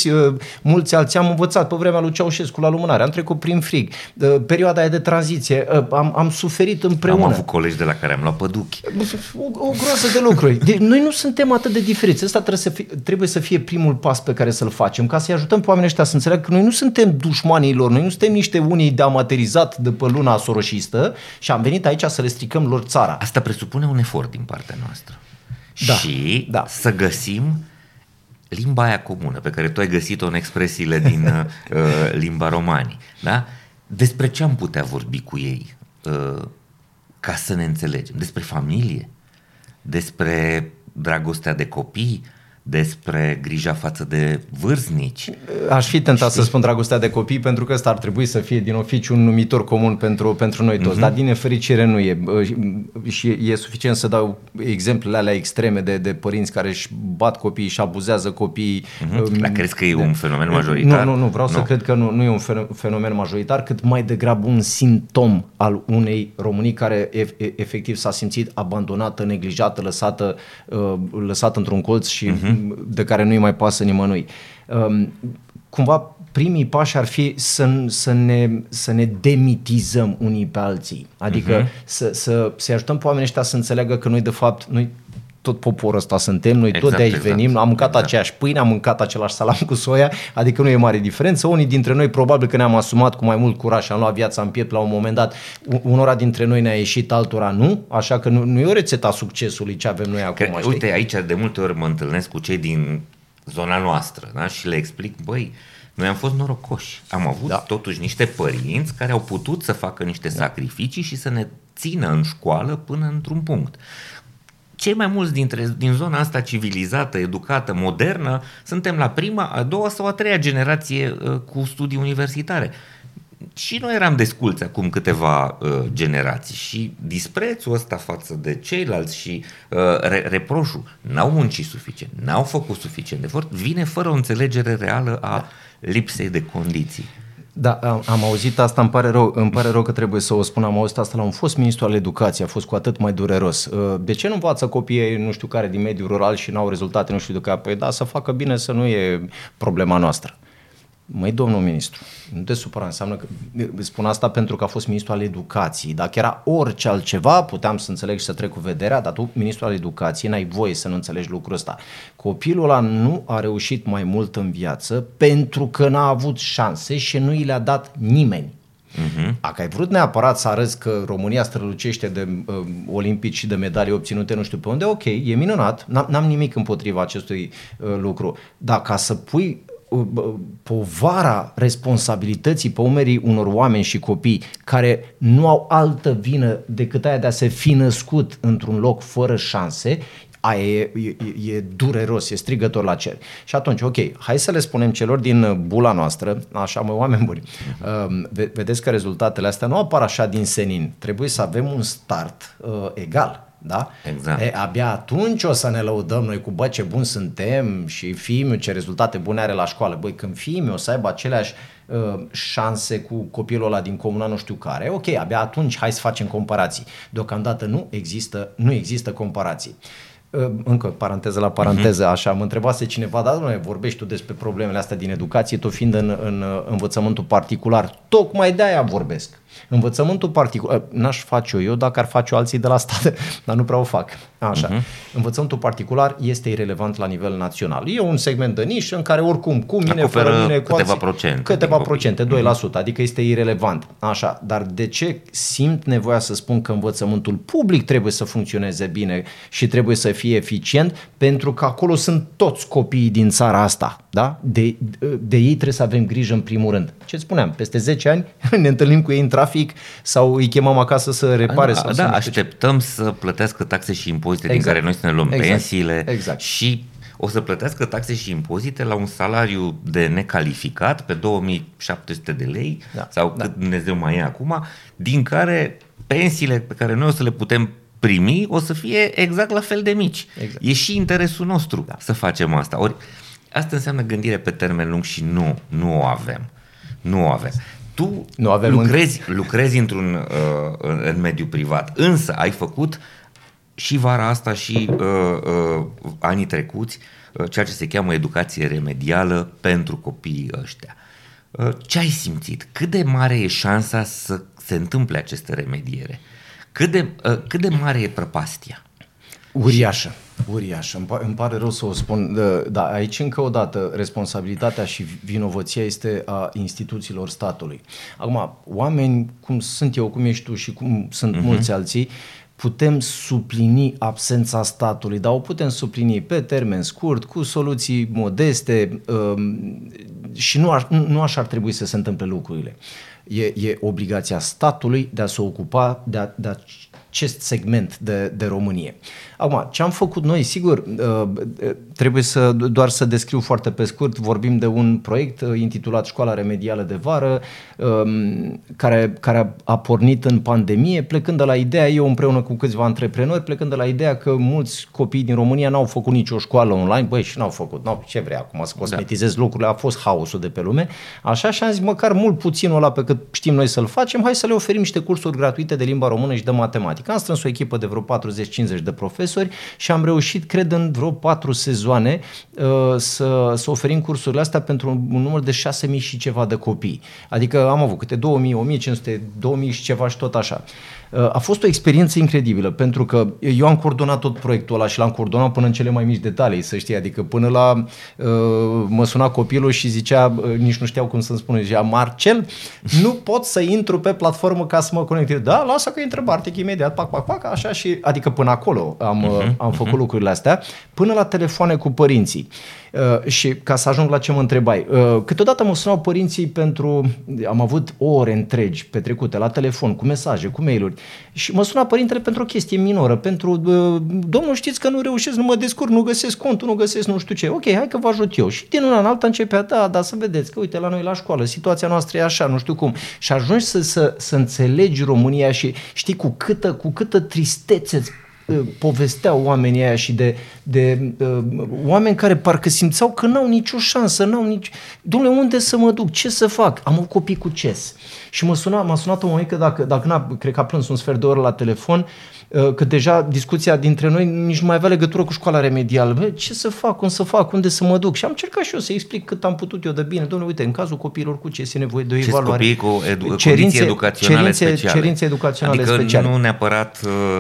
mulți alții, am învățat pe vremea lui Ceaușescu la lumânare, am trecut prin frig, perioada aia de tranziție, am suferit împreună. Am avut colegi de la care am luat păduchi. O groază de lucruri. Deci noi nu suntem atât de diferiți. Ăsta trebuie să fie primul pas pe care să-l facem, ca să-i ajutăm pe oamenii ăștia să înțeleagă că noi nu suntem dușmanii lor, noi nu suntem niște unii de amaterizat de pe luna soroșistă și am venit aici să le stricăm lor țara. Asta presupune un efort din partea noastră. Și să găsim limba aia comună pe care tu ai găsit-o în expresiile din limba romanii, da? Despre ce am putea vorbi cu ei ca să ne înțelegem? Despre familie? Despre dragostea de copii? Despre grija față de vârstnici? Aș fi tentat să spun dragostea de copii, pentru că ăsta ar trebui să fie din oficiu un numitor comun pentru noi toți, dar din nefericire nu e. Și e suficient să dau exemplele alea extreme de părinți care își bat copiii și abuzează copiii. Dar crezi că e un fenomen majoritar? Nu, vreau să cred că nu e un fenomen majoritar, cât mai degrabă un simptom al unei Românii care efectiv s-a simțit abandonată, neglijată, lăsată într-un colț și de care nu-i mai pasă nimănui. Cumva primii pași ar fi să ne demitizăm unii pe alții. Adică să ajutăm pe oamenii ăștia să înțeleagă că noi de fapt tot poporul ăsta suntem, noi tot de aici venim, am mâncat aceeași pâine, am mâncat același salam cu soia, adică nu e mare diferență. Unii dintre noi probabil că ne-am asumat cu mai mult curaj și am luat viața în piept la un moment dat. Unora dintre noi ne-a ieșit, altora nu, așa că nu e o rețetă a succesului ce avem noi acum. Uite, aici de multe ori mă întâlnesc cu cei din zona noastră, da? Și le explic, băi, noi am fost norocoși, am avut totuși niște părinți care au putut să facă niște sacrificii și să ne țină în școală până într-un punct. Cei mai mulți din zona asta civilizată, educată, modernă, suntem la prima, a doua sau a treia generație cu studii universitare. Și noi eram desculți acum câteva generații și disprețul ăsta față de ceilalți și reproșul, n-au muncit suficient, n-au făcut suficient efort, vine fără o înțelegere reală a lipsei de condiții. Da, am auzit asta, îmi pare rău că trebuie să o spun, am auzit asta la un fost ministru al educației, a fost cu atât mai dureros. De ce nu învață copiii nu știu care din mediul rural și n-au rezultate nu știu de care? Păi da, să facă bine, să nu e problema noastră. Măi, domnul ministru, nu te supăra, înseamnă că spun asta pentru că a fost ministru al educației. Dacă era orice altceva, puteam să înțeleg și să trec cu vederea, dar tu, ministru al educației, n-ai voie să nu înțelegi lucrul ăsta. Copilul ăla nu a reușit mai mult în viață pentru că n-a avut șanse și nu i le-a dat nimeni. Dacă ai vrut neapărat să arăți că România strălucește de olimpici și de medalii obținute nu știu pe unde, ok, e minunat, n-am nimic împotriva acestui lucru, dar ca să pui povara responsabilității pe umerii unor oameni și copii care nu au altă vină decât aia de a se fi născut într-un loc fără șanse, aia e dureros, e strigător la cer. Și atunci, ok, hai să le spunem celor din bula noastră, așa mă, oameni buni, vedeți că rezultatele astea nu apar așa din senin, trebuie să avem un start egal. Da? Exact. Abia atunci o să ne lăudăm noi cu ce buni suntem și fiii ce rezultate bune are la școală. Băi, când fiii o să aibă aceleași șanse cu copilul ăla din comuna nu știu care, ok, abia atunci hai să facem comparații. Deocamdată nu există comparații. Încă paranteză la paranteză, așa, mă întrebase cineva, dar nu vorbești tu despre problemele astea din educație, tu fiind în învățământul particular, tocmai de-aia vorbesc. Învățământul particular, n-aș face eu dacă ar face alții de la stat, dar nu prea o fac. Așa. Învățământul particular este irelevant la nivel național. E un segment de nișă în care oricum, cu mine, fără mine, cu câteva procente, 2%, adică este irelevant. Așa. Dar de ce simt nevoia să spun că învățământul public trebuie să funcționeze bine și trebuie să fie eficient? Pentru că acolo sunt toți copiii din țara asta. Da? De ei trebuie să avem grijă în primul rând. Ce spuneam, peste 10 ani ne întâlnim cu ei în trafic sau îi chemăm acasă să repare. Așteptăm să plătească taxe și impozite din care noi să ne luăm pensiile și o să plătească taxe și impozite la un salariu de necalificat pe 2700 de lei sau cât Dumnezeu mai e acum, din care pensiile pe care noi o să le putem primi o să fie exact la fel de mici. E și interesul nostru să facem asta. Ori asta înseamnă gândire pe termen lung și nu o avem. Nu o avem. Tu lucrezi în mediul privat, însă ai făcut și vara asta și anii trecuți ceea ce se cheamă educație remedială pentru copiii ăștia. Ce ai simțit? Cât de mare e șansa să se întâmple aceste remediere? Cât de mare e prăpastia? Uriașă. Îmi pare rău să o spun, dar aici încă o dată responsabilitatea și vinovăția este a instituțiilor statului. Acum, oameni cum sunt eu, cum ești tu și cum sunt mulți alții, putem suplini absența statului, dar o putem suplini pe termen scurt, cu soluții modeste și nu așa ar trebui să se întâmple lucrurile. E obligația statului de a se ocupa de acest segment de Românie. Acum, ce am făcut noi, sigur, trebuie doar să descriu foarte pe scurt, vorbim de un proiect intitulat Școala Remedială de Vară, care a pornit în pandemie, plecând de la ideea, eu împreună cu câțiva antreprenori, plecând de la ideea că mulți copii din România n-au făcut nicio școală online, și n-au făcut, ce vrea acum să cosmetizez lucrurile, a fost haosul de pe lume, așa, și am zis, măcar mult puținul ăla pe cât știm noi să-l facem, hai să le oferim niște cursuri gratuite de limba română și de matematică. Am strâns o echipă de vreo 40-50 de profesori și am reușit, cred, în vreo 4 sezoane să oferim cursurile astea pentru un număr de 6.000 și ceva de copii. Adică am avut câte 2.000, 1.500, 2.000 și ceva și tot așa. A fost o experiență incredibilă, pentru că eu am coordonat tot proiectul ăla și l-am coordonat până în cele mai mici detalii, să știi, adică până la mă suna copilul și zicea, nici nu știau cum să-mi spună, zicea, Marcel, nu pot să intru pe platformă ca să mă conectez. Da, lasă că intră Bartek imediat, pac, așa, și adică până acolo am făcut lucrurile astea, până la telefoane cu părinții. Și ca să ajung la ce mă întrebai, câteodată mă sunau părinții am avut ore întregi petrecute la telefon, cu mesaje, cu mail-uri, și mă suna părintele pentru o chestie minoră, domnul, știți că nu reușesc, nu mă descurc, nu găsesc contul, nu găsesc nu știu ce, ok, hai că vă ajut eu. Și din una în alta începea, da, să vedeți că uite la noi la școală, situația noastră e așa, nu știu cum. Și ajungi să înțelegi România și știi cu câtă tristețe povesteau oamenii aia și de oameni care parcă simțeau că n-au nicio șansă, Dom'le, unde să mă duc, ce să fac? Am un copii cu CES. Și m-a sunat o mămică, dacă cred că a plâns un sfert de oră la telefon, că deja discuția dintre noi nici nu mai avea legătură cu școala remedială. Ce să fac, cum să fac, unde să mă duc? Și am încercat și eu să explic cât am putut eu de bine. Dom'le, uite, în cazul copiilor cu CES e nevoie de o evaluare. Copii cu condiții educaționale speciale. Cerințe educaționale adică speciale. Nu neapărat,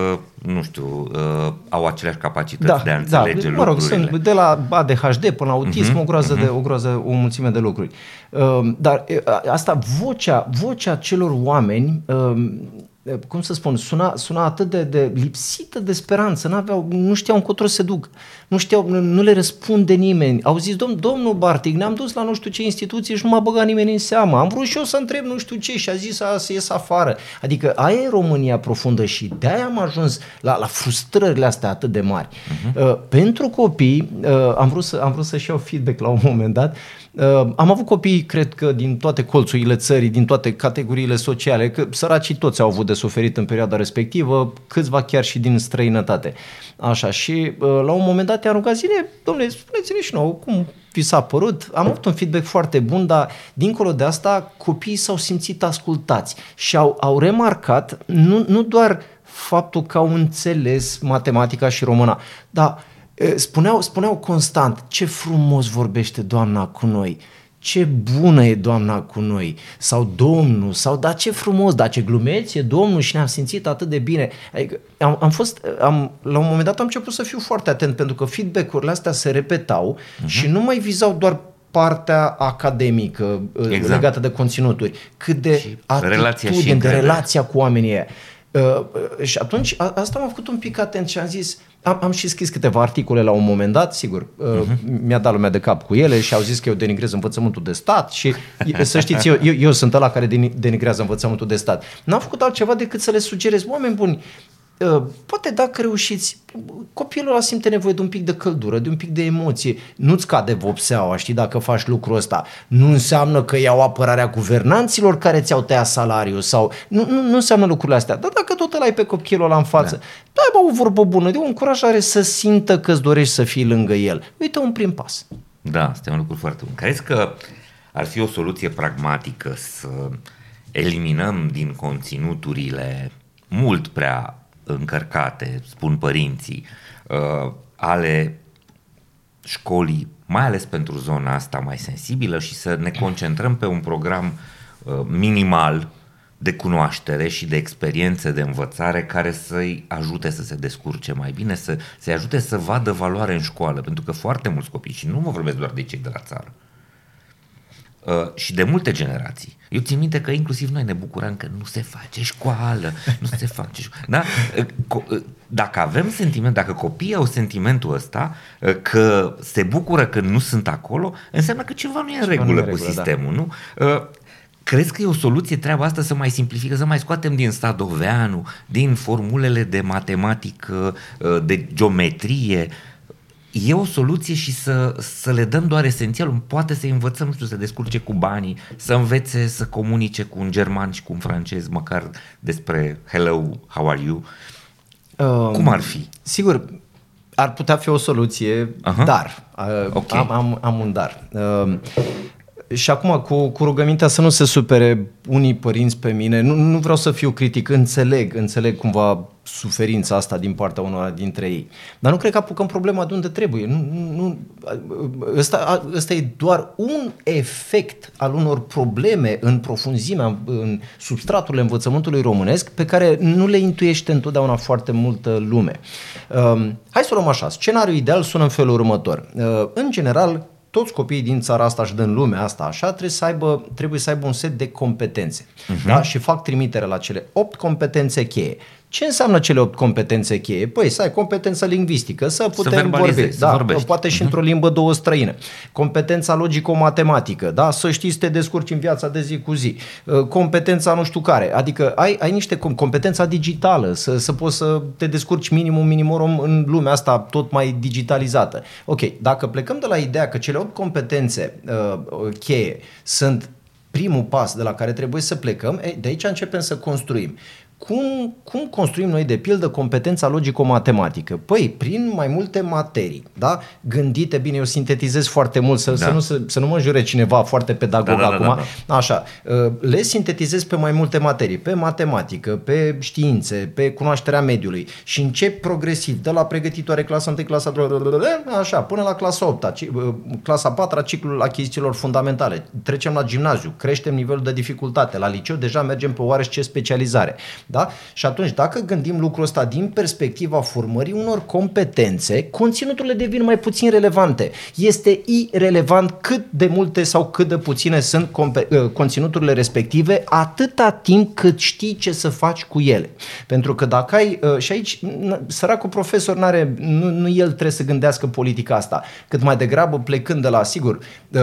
au aceleași capacități de a înțelege lucrurile. Sunt de la ADHD până la autism, o mulțime de lucruri. Dar asta, vocea celor oameni, cum să spun, suna atât de lipsită de speranță, nu știau încotro să se duc, nu le răspunde nimeni. Au zis, domnul Bartic, ne-am dus la nu știu ce instituție și nu m-a băgat nimeni în seamă, am vrut și eu să întreb nu știu ce și a zis să ies afară. Adică aia e România profundă și de-aia am ajuns la frustrările astea atât de mari. Pentru copii, am vrut să-și iau feedback la un moment dat. Am avut copii, cred că din toate colțurile țării, din toate categoriile sociale, că săracii toți au avut de suferit în perioada respectivă, câțiva chiar și din străinătate. Așa, și la un moment dat i-am rugat, dom'le, spuneți-ne și nouă, cum vi s-a părut? Am avut un feedback foarte bun, dar dincolo de asta, copiii s-au simțit ascultați și au remarcat nu doar faptul că au înțeles matematica și româna, dar spuneau constant, ce frumos vorbește doamna cu noi, ce bună e doamna cu noi, sau domnul, sau da, ce frumos, da, ce glumeț e domnul și ne-am simțit atât de bine. Adică la un moment dat am început să fiu foarte atent, pentru că feedback-urile astea se repetau și nu mai vizau doar partea academică legată de conținuturi, cât de atitudine, de relația cu oamenii ăia. Și atunci asta m-a făcut un pic atent și am zis, am și scris câteva articole la un moment dat, sigur, mi-a dat lumea de cap cu ele și au zis că eu denigrez învățământul de stat și să știți, eu sunt ăla care denigrează învățământul de stat. N-am făcut altceva decât să le sugerez, oameni buni, poate dacă reușiți, copilul ăla simte nevoie de un pic de căldură, de un pic de emoție, nu-ți cade vopseaua, știi, dacă faci lucrul ăsta. Nu înseamnă că iau apărarea guvernanților care ți-au tăiat salariul sau nu înseamnă lucrurile astea. Dar dacă tot îl ai pe copilul ăla în față, dai o vorbă bună, de o încurajare să simtă că îți dorești să fii lângă el. Uite, un prim pas. Da, asta e un lucru foarte bun. Crezi că ar fi o soluție pragmatică să eliminăm din conținuturile mult prea încărcate, spun părinții, ale școlii, mai ales pentru zona asta mai sensibilă, și să ne concentrăm pe un program minimal de cunoaștere și de experiențe de învățare care să-i ajute să se descurce mai bine, să-i ajute să vadă valoare în școală, pentru că foarte mulți copii, și nu mă vorbesc doar de cei de la țară, și de multe generații. Eu țin minte că inclusiv noi ne bucuram că nu se face școală, nu se face școală. Da? Dacă avem sentiment, dacă copiii au sentimentul ăsta că se bucură că nu sunt acolo, înseamnă că ceva nu e în regulă cu sistemul, nu? Crezi că e o soluție treaba asta să mai simplificăm, să mai scoatem din Sadoveanu, din formulele de matematică, de geometrie? E o soluție și să le dăm doar esențialul, poate să învățăm, nu știu, să descurce cu banii, să învețe să comunice cu un german și cu un francez, măcar despre hello, how are you? Cum ar fi? Sigur, ar putea fi o soluție, dar okay. Am un dar. Și acum cu rugămintea să nu se supere unii părinți pe mine, nu vreau să fiu critic, înțeleg cumva suferința asta din partea unora dintre ei, dar nu cred că apucăm problema de unde trebuie. Ăsta e doar un efect al unor probleme în profunzimea, în substraturile învățământului românesc, pe care nu le intuiește întotdeauna foarte multă lume. Hai să o luăm așa, scenariul ideal sună în felul următor. În general, toți copiii din țara asta și din lumea asta așa trebuie să aibă un set de competențe. Da? Și fac trimitere la cele 8 competențe cheie. Ce înseamnă cele 8 competențe cheie? Păi să ai competență lingvistică, să putem vorbi, poate și într-o limbă două străină. Competența logico-matematică, da? Să știi să te descurci în viața de zi cu zi. Competența nu știu care, adică ai niște competența digitală, să poți să te descurci minimum în lumea asta tot mai digitalizată. Ok, dacă plecăm de la ideea că cele 8 competențe cheie sunt primul pas de la care trebuie să plecăm, de aici începem să construim. Cum construim noi, de pildă, competența logico-matematică? Păi, prin mai multe materii, da? Gândite, bine, eu sintetizez foarte mult, să nu mă înjure cineva foarte pedagog acum. Da. Așa, le sintetizez pe mai multe materii, pe matematică, pe științe, pe cunoașterea mediului și încep progresiv, de la pregătitoare, clasa 1, clasa 2, așa, până la clasa 8, clasa 4, ciclul achizițiilor fundamentale. Trecem la gimnaziu, creștem nivelul de dificultate, la liceu deja mergem pe oarește specializare. Da? Și atunci, dacă gândim lucrul ăsta din perspectiva formării unor competențe, conținuturile devin mai puțin relevante. Este irelevant cât de multe sau cât de puține sunt conținuturile respective, atâta timp cât știi ce să faci cu ele. Pentru că dacă ai, și aici săracul profesor nu el trebuie să gândească politica asta, cât mai degrabă plecând de la, sigur,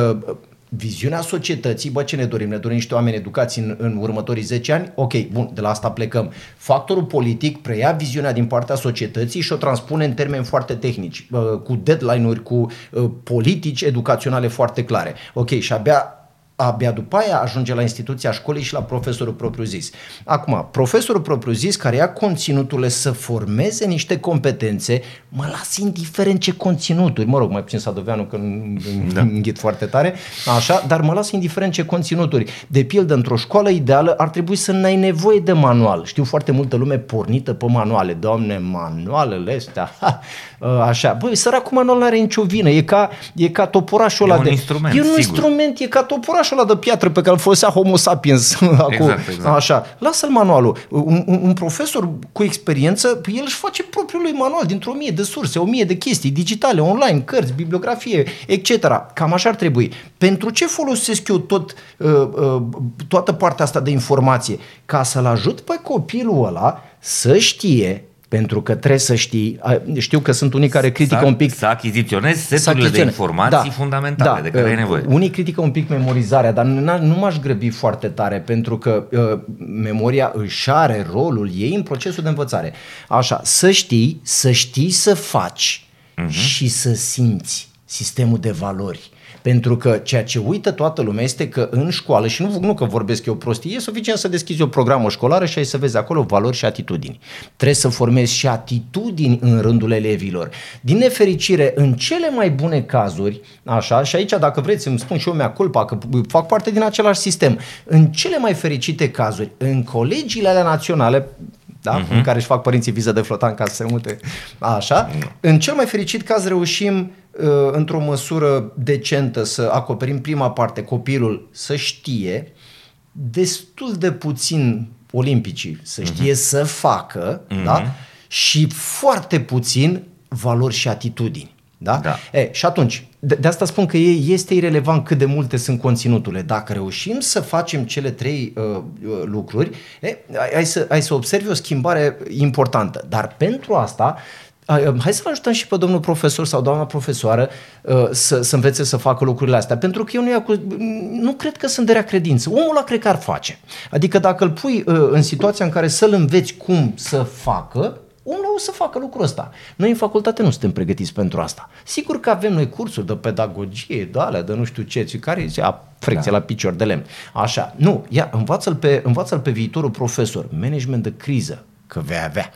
viziunea societății, ce ne dorim? Ne dorim niște oameni educați în următorii 10 ani? Ok, bun, de la asta plecăm. Factorul politic preia viziunea din partea societății și o transpune în termeni foarte tehnici, cu deadline-uri, cu politici educaționale foarte clare. Ok, și abia după aia ajunge la instituția școlii și la profesorul propriu-zis. Acum, profesorul propriu-zis care ia conținuturile să formeze niște competențe, mă las indiferent ce conținuturi, mă rog, mai puțin Sadoveanu că înghit foarte tare, așa, dar mă las indiferent ce conținuturi. De pildă, într-o școală ideală ar trebui să n-ai nevoie de manual. Știu foarte multă lume pornită pe manuale. Doamne, manualele astea, așa. Băi, săracul manual n-are nicio vină, e ca toporașul ăla de... instrument, un instrument, e ca toporașul ăla de piatră pe care îl folosea Homo sapiens. Exact. Așa. Lasă-l manualul. Un profesor cu experiență, el își face propriul lui manual dintr-o 1000 de surse, 1000 de chestii digitale, online, cărți, bibliografie, etc. Cam așa ar trebui. Pentru ce folosesc eu toată partea asta de informație? Ca să-l ajut pe copilul ăla să știe, pentru că trebuie să știi, știu că sunt unii care critică un pic... Să achiziționezi seturile de informații fundamentale de care ai nevoie. Unii critică un pic memorizarea, dar nu m-aș grăbi foarte tare, pentru că memoria își are rolul ei în procesul de învățare. Așa, să știi să faci și să simți sistemul de valori. Pentru că ceea ce uită toată lumea este că în școală, și nu că vorbesc eu prostii, e suficient să deschizi o programă școlară și ai să vezi acolo valori și atitudini. Trebuie să formezi și atitudini în rândul elevilor. Din nefericire, în cele mai bune cazuri, așa, și aici dacă vreți îmi spun și eu mea culpa, că fac parte din același sistem, în cele mai fericite cazuri, în colegiile alea naționale, da? În care își fac părinții viză de flotant ca să se mute, așa, în cel mai fericit caz reușim într-o măsură decentă să acoperim prima parte, copilul să știe destul de puțin olimpicii, să știe să facă, da? Și foarte puțin valori și atitudini. Da? Și atunci, de asta spun că este irelevant cât de multe sunt conținuturile. Dacă reușim să facem cele 3 lucruri, hai să observi o schimbare importantă. Dar pentru asta, hai să-l ajutăm și pe domnul profesor sau doamna profesoară să învețe să facă lucrurile astea. Pentru că eu nu cred că sunt de rea credință. Omul ăla cred că ar face. Adică dacă îl pui în situația în care să-l înveți cum să facă, omul o să facă lucrul ăsta. Noi în facultate nu suntem pregătiți pentru asta. Sigur că avem noi cursuri de pedagogie, de alea, de nu știu ce, care zicea frecție la picior de lemn. Așa, nu, învață-l pe viitorul profesor, management de criză, că vei avea.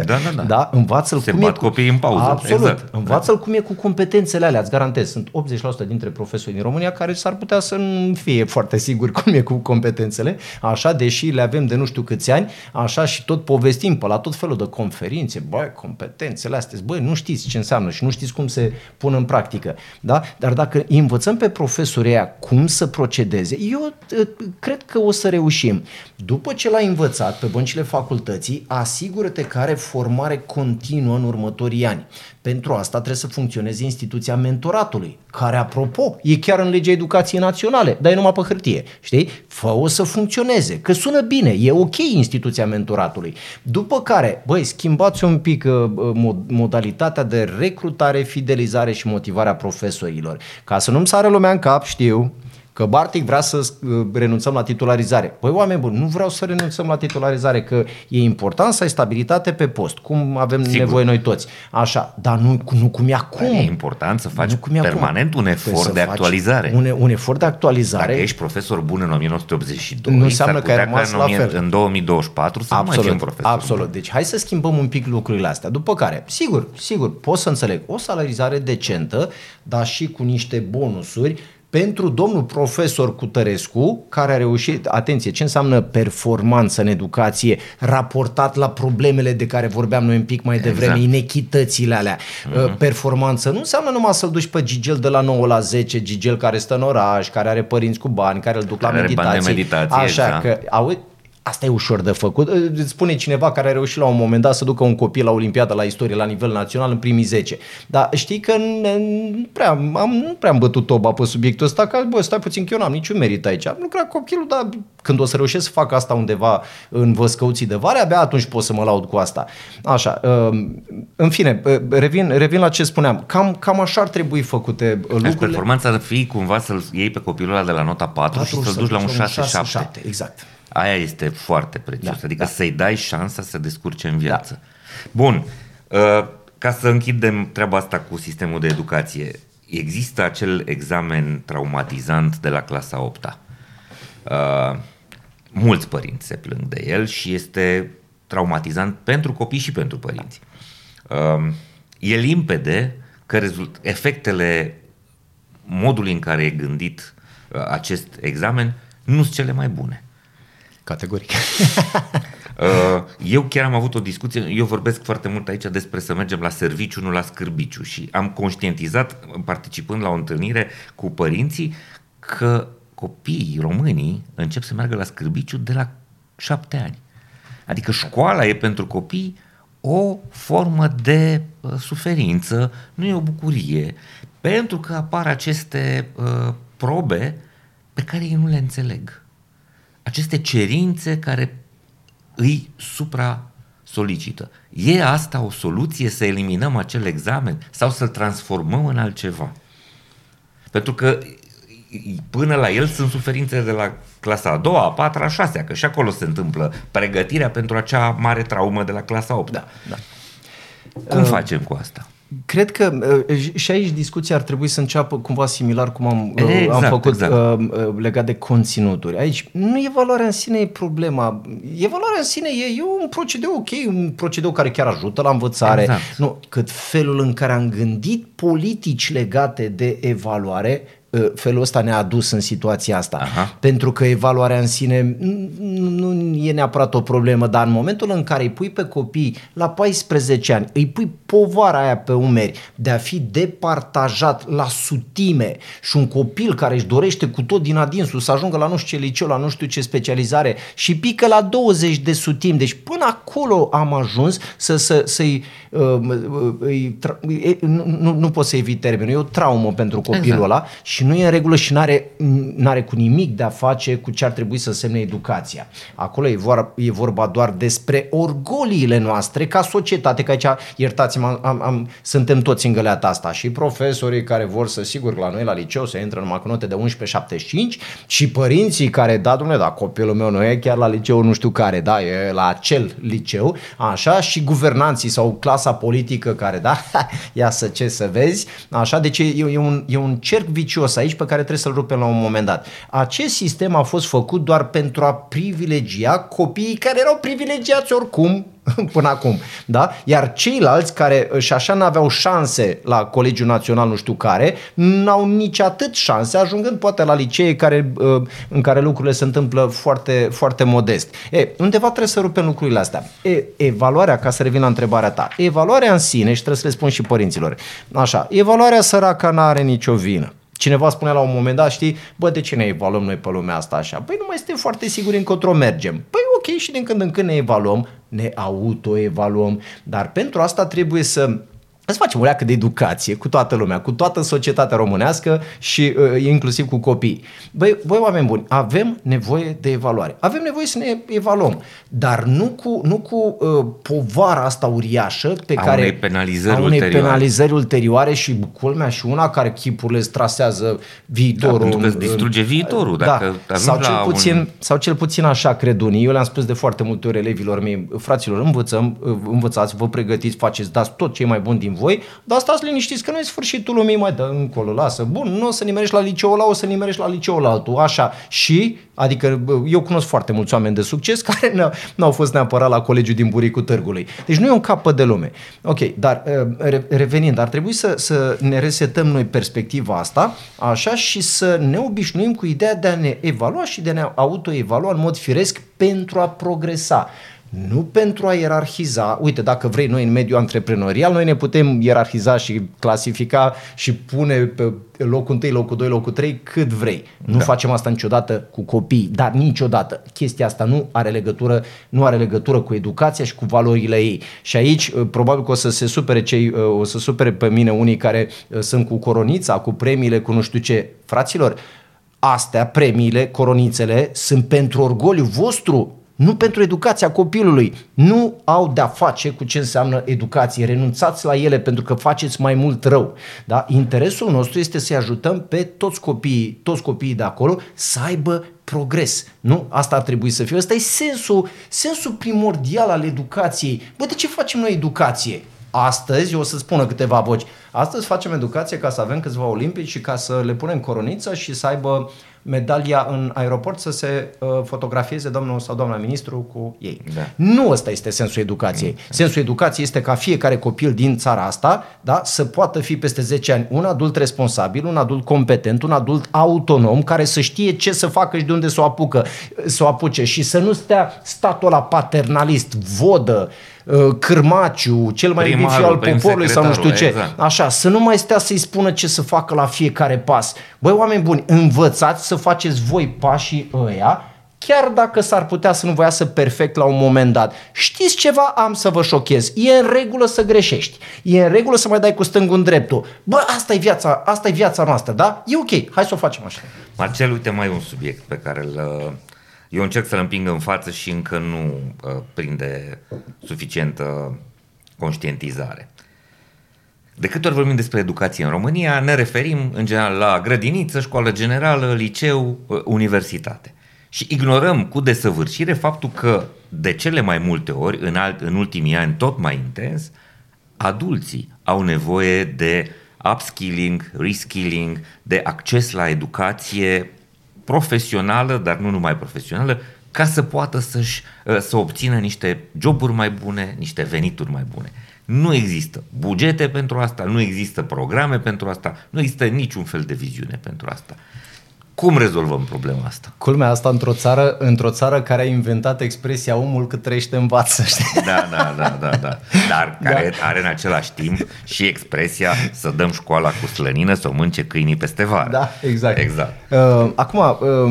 Da? Învață-l se cum bat copiii în pauză. Absolut. Exact. Învață-l cum e cu competențele alea, îți garantez. Sunt 80% dintre profesori din România care s-ar putea să nu fie foarte siguri cum e cu competențele, așa, deși le avem de nu știu câți ani, așa, și tot povestim pe la tot felul de conferințe, băi, competențele astea, băi, nu știți ce înseamnă și nu știți cum se pun în practică. Da? Dar dacă învățăm pe profesorii aia cum să procedeze, eu cred că o să reușim. După ce l-ai învățat pe băncile facultății, asigură-te că are formare continuă în următorii ani. Pentru asta trebuie să funcționeze instituția mentoratului, care, apropo, e chiar în legea educației naționale, dar e numai pe hârtie, știi? Fă-o să funcționeze, că sună bine, e ok instituția mentoratului. După care, băi, schimbați un pic modalitatea de recrutare, fidelizare și motivarea profesorilor, ca să nu-mi sară lumea în cap, știu, că Bartic vrea să renunțăm la titularizare. Păi, oameni buni, nu vreau să renunțăm la titularizare, că e important să ai stabilitate pe post, cum avem nevoie noi toți. Așa, dar nu cum e acum. E important să faci permanent un efort de actualizare. Un efort de actualizare. Dacă ești profesor bun în 1982, nu înseamnă că ai rămas la fel. În 2024 să nu mai fii un profesor. Absolut. Bun. Deci hai să schimbăm un pic lucrurile astea. După care, sigur, pot să înțeleg o salarizare decentă, dar și cu niște bonusuri pentru domnul profesor Cutărescu, care a reușit, atenție, ce înseamnă performanță în educație, raportat la problemele de care vorbeam noi un pic mai devreme, inechitățile alea. Performanță nu înseamnă numai să-l duci pe Gigel de la 9 la 10, Gigel care stă în oraș, care are părinți cu bani, care îl duc la meditații. Așa că, asta e ușor de făcut. Îți spune cineva care a reușit la un moment dat să ducă un copil la Olimpiada la istorie la nivel național în primii 10. Dar știi că nu prea am bătut toba pe subiectul ăsta, că stai puțin, că eu n-am niciun merit aici. Nu cred copilul, dar când o să reușesc să fac asta undeva în Văscăuții de Vare, abia atunci pot să mă laud cu asta. Așa, în fine, revin la ce spuneam. Cam așa ar trebui făcute lucrurile. Performanța ar fi cumva să-l iei pe copilul ăla de la nota 4 și să-l duci la un 6-7. Exact. Aia este foarte prețios, adică să-i dai șansa să se descurce în viață. Bun, ca să închidem treaba asta cu sistemul de educație, există acel examen traumatizant de la clasa 8-a. Mulți părinți se plâng de el și este traumatizant pentru copii și pentru părinți. E limpede că efectele modului în care e gândit acest examen nu sunt cele mai bune. Categoric. Eu chiar am avut o discuție, eu vorbesc foarte mult aici despre să mergem la serviciu, nu la scârbiciu, și am conștientizat, participând la o întâlnire cu părinții, că copiii românii încep să meargă la scârbiciu de la 7 ani. Adică școala e pentru copii o formă de suferință, nu e o bucurie, pentru că apar aceste probe pe care ei nu le înțeleg. Aceste cerințe care îi supra-solicită. E asta o soluție, să eliminăm acel examen sau să-l transformăm în altceva? Pentru că până la el sunt suferințe de la clasa a doua, a patra, a șasea, că și acolo se întâmplă pregătirea pentru acea mare traumă de la clasa 8. Da. Cum facem cu asta? Cred că și aici discuția ar trebui să înceapă cumva similar cum am făcut legat de conținuturi. Aici nu e valoarea în sine e problema. Valoarea în sine e un procedeu ok, un procedeu care chiar ajută la învățare. Exact. Nu, cât felul în care am gândit politici legate de evaluare felul ăsta ne-a adus în situația asta. Aha. Pentru că evaluarea în sine nu e neapărat o problemă, dar în momentul în care îi pui pe copii la 14 ani, îi pui povara aia pe umeri de a fi departajat la sutime și un copil care își dorește cu tot din adinsul să ajungă la nu știu ce liceu, la nu știu ce specializare și pică la 20 de sutimi. Deci până acolo am ajuns nu pot să evit termenul, e o traumă pentru copilul ăla și nu e în regulă și n-are cu nimic de a face cu ce ar trebui să însemne educația. Acolo e vorba doar despre orgoliile noastre ca societate, că aici, iertați-mă, suntem toți în găleata asta, și profesorii care vor să, sigur, la noi la liceu să intră numai cu note de 11,75 și părinții care, da, copilul meu nu e chiar la liceu nu știu care, da, e la acel liceu, așa, și guvernanții sau clasa politică care, da, ia să vezi, așa, deci e un cerc vicios aici pe care trebuie să-l rupem la un moment dat. Acest sistem a fost făcut doar pentru a privilegia copiii care erau privilegiați oricum până acum, da? Iar ceilalți care și așa n-aveau șanse la Colegiul Național nu știu care, n-au nici atât șanse, ajungând poate la licee în care lucrurile se întâmplă foarte, foarte modest. Undeva trebuie să rupem lucrurile astea. Evaluarea, ca să revin la întrebarea ta, evaluarea în sine, și trebuie să le spun și părinților, așa, evaluarea săraca n-are nicio vină. Cineva spunea la un moment dat, știi, de ce ne evaluăm noi pe lumea asta așa? Păi nu mai suntem foarte siguri încotro mergem. Păi ok, și din când în când ne evaluăm, ne autoevaluăm, dar pentru asta trebuie să facem o leacă de educație cu toată lumea, cu toată societatea românească și inclusiv cu copii. Băi, oameni buni, avem nevoie de evaluare. Avem nevoie să ne evaluăm, dar nu cu povara asta uriașă pe care unei penalizări ulterioare și culmea și una care chipurile îți trasează viitorul. Da, pentru că îți distruge viitorul. Dacă sau cel puțin așa cred unii. Eu le-am spus de foarte multe ori elevilor mei, fraților, învățați, vă pregătiți, dați tot ce e mai bun din voi, dar stați liniștiți că nu e sfârșitul lumii, mai dă încolo, lasă, bun, nu o să nimerești la liceul ăla, o să nimerești la liceul altul, așa, și, adică eu cunosc foarte mulți oameni de succes care n-au fost neapărat la colegiul din Buricul Târgului, deci nu e un capăt de lume. Ok, dar revenind, ar trebui să ne resetăm noi perspectiva asta, așa, și să ne obișnuim cu ideea de a ne evalua și de a ne autoevalua în mod firesc pentru a progresa. Nu pentru a ierarhiza. Uite, dacă vrei, noi în mediul antreprenorial, noi ne putem ierarhiza și clasifica și pune pe locul 1, locul 2, locul 3 cât vrei. Nu facem asta niciodată cu copii, dar niciodată. Chestia asta nu are legătură cu educația și cu valorile ei. Și aici probabil că o să se supere pe mine unii care sunt cu coronița, cu premiile, cu nu știu ce. Fraților, astea, premiile, coronițele, sunt pentru orgoliu vostru, nu pentru educația copilului. Nu au de-a face cu ce înseamnă educație. Renunțați la ele pentru că faceți mai mult rău. Da? Interesul nostru este să-i ajutăm pe toți copiii de acolo să aibă progres. Nu? Asta ar trebui să fie. Ăsta e sensul primordial al educației. De ce facem noi educație? Astăzi, eu o să spună câteva voci, astăzi facem educație ca să avem câțiva olimpici și ca să le punem coroniță și să aibă medalia în aeroport să se fotografieze domnul sau doamna ministru cu ei. Da. Nu ăsta este sensul educației. Sensul educației este ca fiecare copil din țara asta, da, să poată fi peste 10 ani un adult responsabil, un adult competent, un adult autonom, care să știe ce să facă și de unde să o apuce și să nu stea statul ăla paternalist, vodă, cârmaciu, cel mai iubit fiu al poporului sau nu știu ce. Exact. Așa, să nu mai stea să-i spună ce să facă la fiecare pas. Băi, oameni buni, învățați să faceți voi pașii ăia, chiar dacă s-ar putea să nu vă iasă perfect la un moment dat. Știți ceva? Am să vă șochez. E în regulă să greșești. E în regulă să mai dai cu stângul în dreptul. Asta e viața noastră, da? E ok, hai să o facem așa. Marcel, uite, mai e un subiect pe care eu încerc să-l împing în față și încă nu prinde suficientă conștientizare. De câte ori vorbim despre educație în România, ne referim în general la grădiniță, școală generală, liceu, universitate. Și ignorăm cu desăvârșire faptul că de cele mai multe ori, în ultimii ani tot mai intens, adulții au nevoie de upskilling, reskilling, de acces la educație profesională, dar nu numai profesională, ca să poată să obțină niște joburi mai bune, niște venituri mai bune. Nu există bugete pentru asta, nu există programe pentru asta, nu există niciun fel de viziune pentru asta. Cum rezolvăm problema asta? Culmea asta într-o țară care a inventat expresia omul cât trăiește învață, știi? Da. Dar care are în același timp și expresia să dăm școala cu slănină să o mânce câinii peste vară. Da, exact. Acum,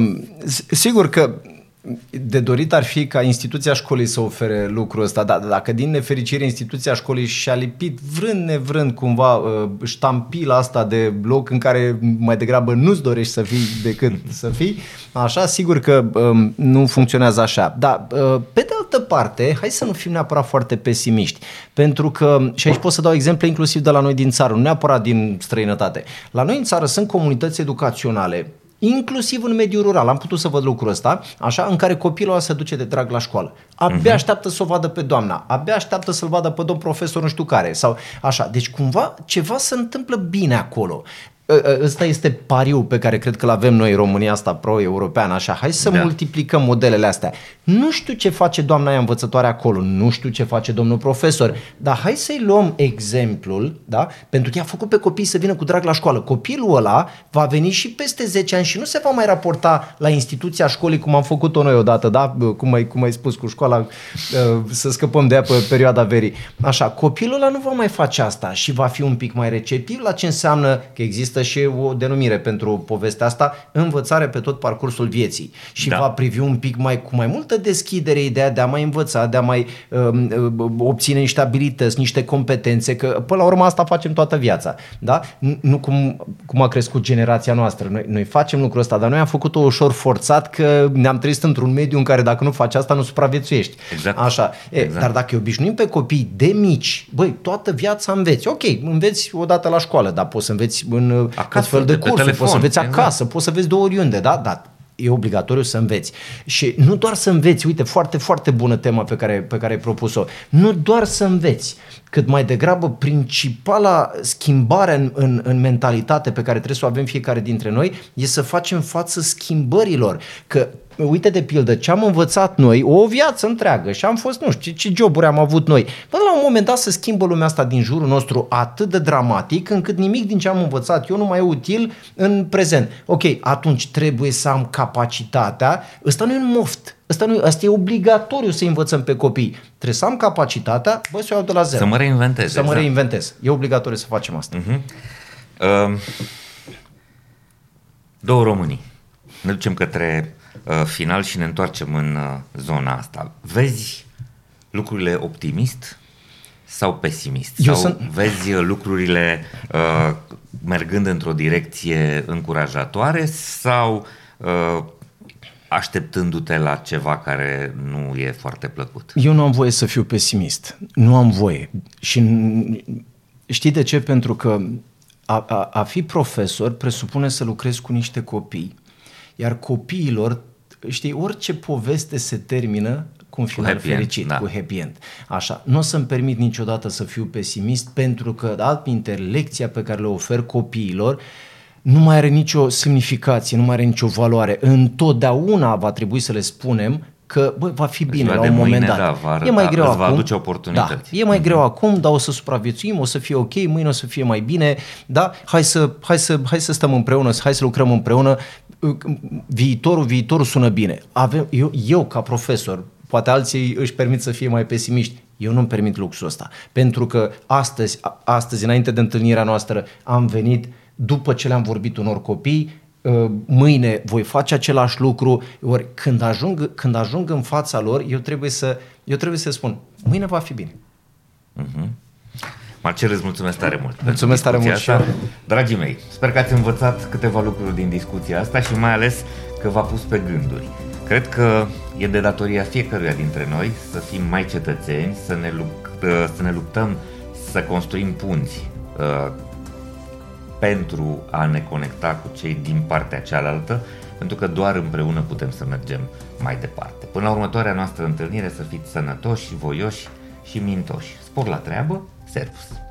sigur că de dorit ar fi ca instituția școlii să ofere lucrul ăsta, dar dacă din nefericire instituția școlii și-a lipit vrând nevrând cumva ștampila asta de loc în care mai degrabă nu-ți dorești să fii decât să fii, așa, sigur că nu funcționează așa. Dar pe de altă parte, hai să nu fim neapărat foarte pesimiști, pentru că, și aici pot să dau exemple inclusiv de la noi din țară, nu neapărat din străinătate. La noi în țară sunt comunități educaționale, inclusiv în mediul rural, am putut să văd lucrul ăsta, așa, în care copilul ăla se duce de drag la școală. Abia așteaptă să o vadă pe doamna, abia așteaptă să-l vadă pe domn profesor nu știu care, sau așa. Deci cumva ceva se întâmplă bine acolo. Ăsta este pariul pe care cred că l-avem noi, România asta pro-europeană, așa. Hai să multiplicăm modelele astea. Nu știu ce face doamna aia învățătoare acolo, nu știu ce face domnul profesor, dar hai să-i luăm exemplul, da? Pentru că i-a făcut pe copii să vină cu drag la școală. Copilul ăla va veni și peste 10 ani și nu se va mai raporta la instituția școlii cum am făcut-o noi odată, da? Cum ai spus cu școala, să scăpăm de ea pe perioada verii. Așa, copilul ăla nu va mai face asta și va fi un pic mai receptiv la ce înseamnă că există și o denumire pentru povestea asta, învățare pe tot parcursul vieții. Și va privi un pic cu mai multă deschidere ideea de a mai învăța, de a mai obține niște abilități, niște competențe, că până la urmă asta facem toată viața. Da? Nu cum a crescut generația noastră. Noi facem lucrul ăsta, dar noi am făcut-o ușor forțat că ne-am trăit într-un mediu în care dacă nu faci asta, nu supraviețuiești. Exact. Așa. Exact. Dar dacă îi obișnuim pe copii de mici, băi, toată viața înveți. Ok, înveți odată la școală, dar poți să înveți în acasă, fel de cursuri, telefon, poți să înveți acasă, poți să înveți de oriunde, da? Dar e obligatoriu să înveți. Și nu doar să înveți, uite, foarte, foarte bună temă pe care ai propus-o, nu doar să înveți, cât mai degrabă principala schimbare în mentalitate pe care trebuie să o avem fiecare dintre noi e să facem față schimbărilor. Că uite, de pildă, ce am învățat noi o viață întreagă și am fost, nu știu, ce joburi am avut noi. Până la un moment dat se schimbă lumea asta din jurul nostru atât de dramatic încât nimic din ce am învățat eu nu mai e util în prezent. Ok, atunci trebuie să am capacitatea, ăsta nu e un moft, asta e obligatoriu să învățăm pe copii. Trebuie să am capacitatea, să o iau de la zero. Să mă reinventez. Să mă reinventez. E obligatoriu să facem asta. Două Românii. Ne ducem către final și ne întoarcem în zona asta. Vezi lucrurile optimist sau pesimist? Vezi lucrurile mergând într-o direcție încurajatoare sau așteptându-te la ceva care nu e foarte plăcut? Eu nu am voie să fiu pesimist. Nu am voie. Și știi de ce? Pentru că a fi profesor presupune să lucrezi cu niște copii. Iar copiilor, știi, orice poveste se termină cu un final fericit, cu happy end. Așa, nu o să-mi permit niciodată să fiu pesimist, pentru că altminteri lecția pe care le ofer copiilor nu mai are nicio semnificație, nu mai are nicio valoare. Întotdeauna va trebui să le spunem că va fi bine la un moment dat. E mai greu acum. Va aduce oportunități. Da, e mai greu acum, dar o să supraviețuim, o să fie ok, mâine o să fie mai bine. Da? Hai să stăm împreună, hai să lucrăm împreună. Viitorul sună bine. Eu ca profesor, poate alții își permit să fie mai pesimiști. Eu nu-mi permit luxul ăsta. Pentru că astăzi, înainte de întâlnirea noastră, am venit după ce le-am vorbit unor copii, mâine voi face același lucru, ori când ajung în fața lor, eu trebuie să spun, mâine va fi bine. Marcel, îți mulțumesc tare mult. Mulțumesc tare mult și eu. Dragii mei, sper că ați învățat câteva lucruri din discuția asta și mai ales că v-a pus pe gânduri. Cred că e de datoria fiecăruia dintre noi să fim mai cetățeni, să ne luptăm să construim punți pentru a ne conecta cu cei din partea cealaltă, pentru că doar împreună putem să mergem mai departe. Până la următoarea noastră întâlnire, să fiți sănătoși, voioși și mintoși. Spor la treabă, servus!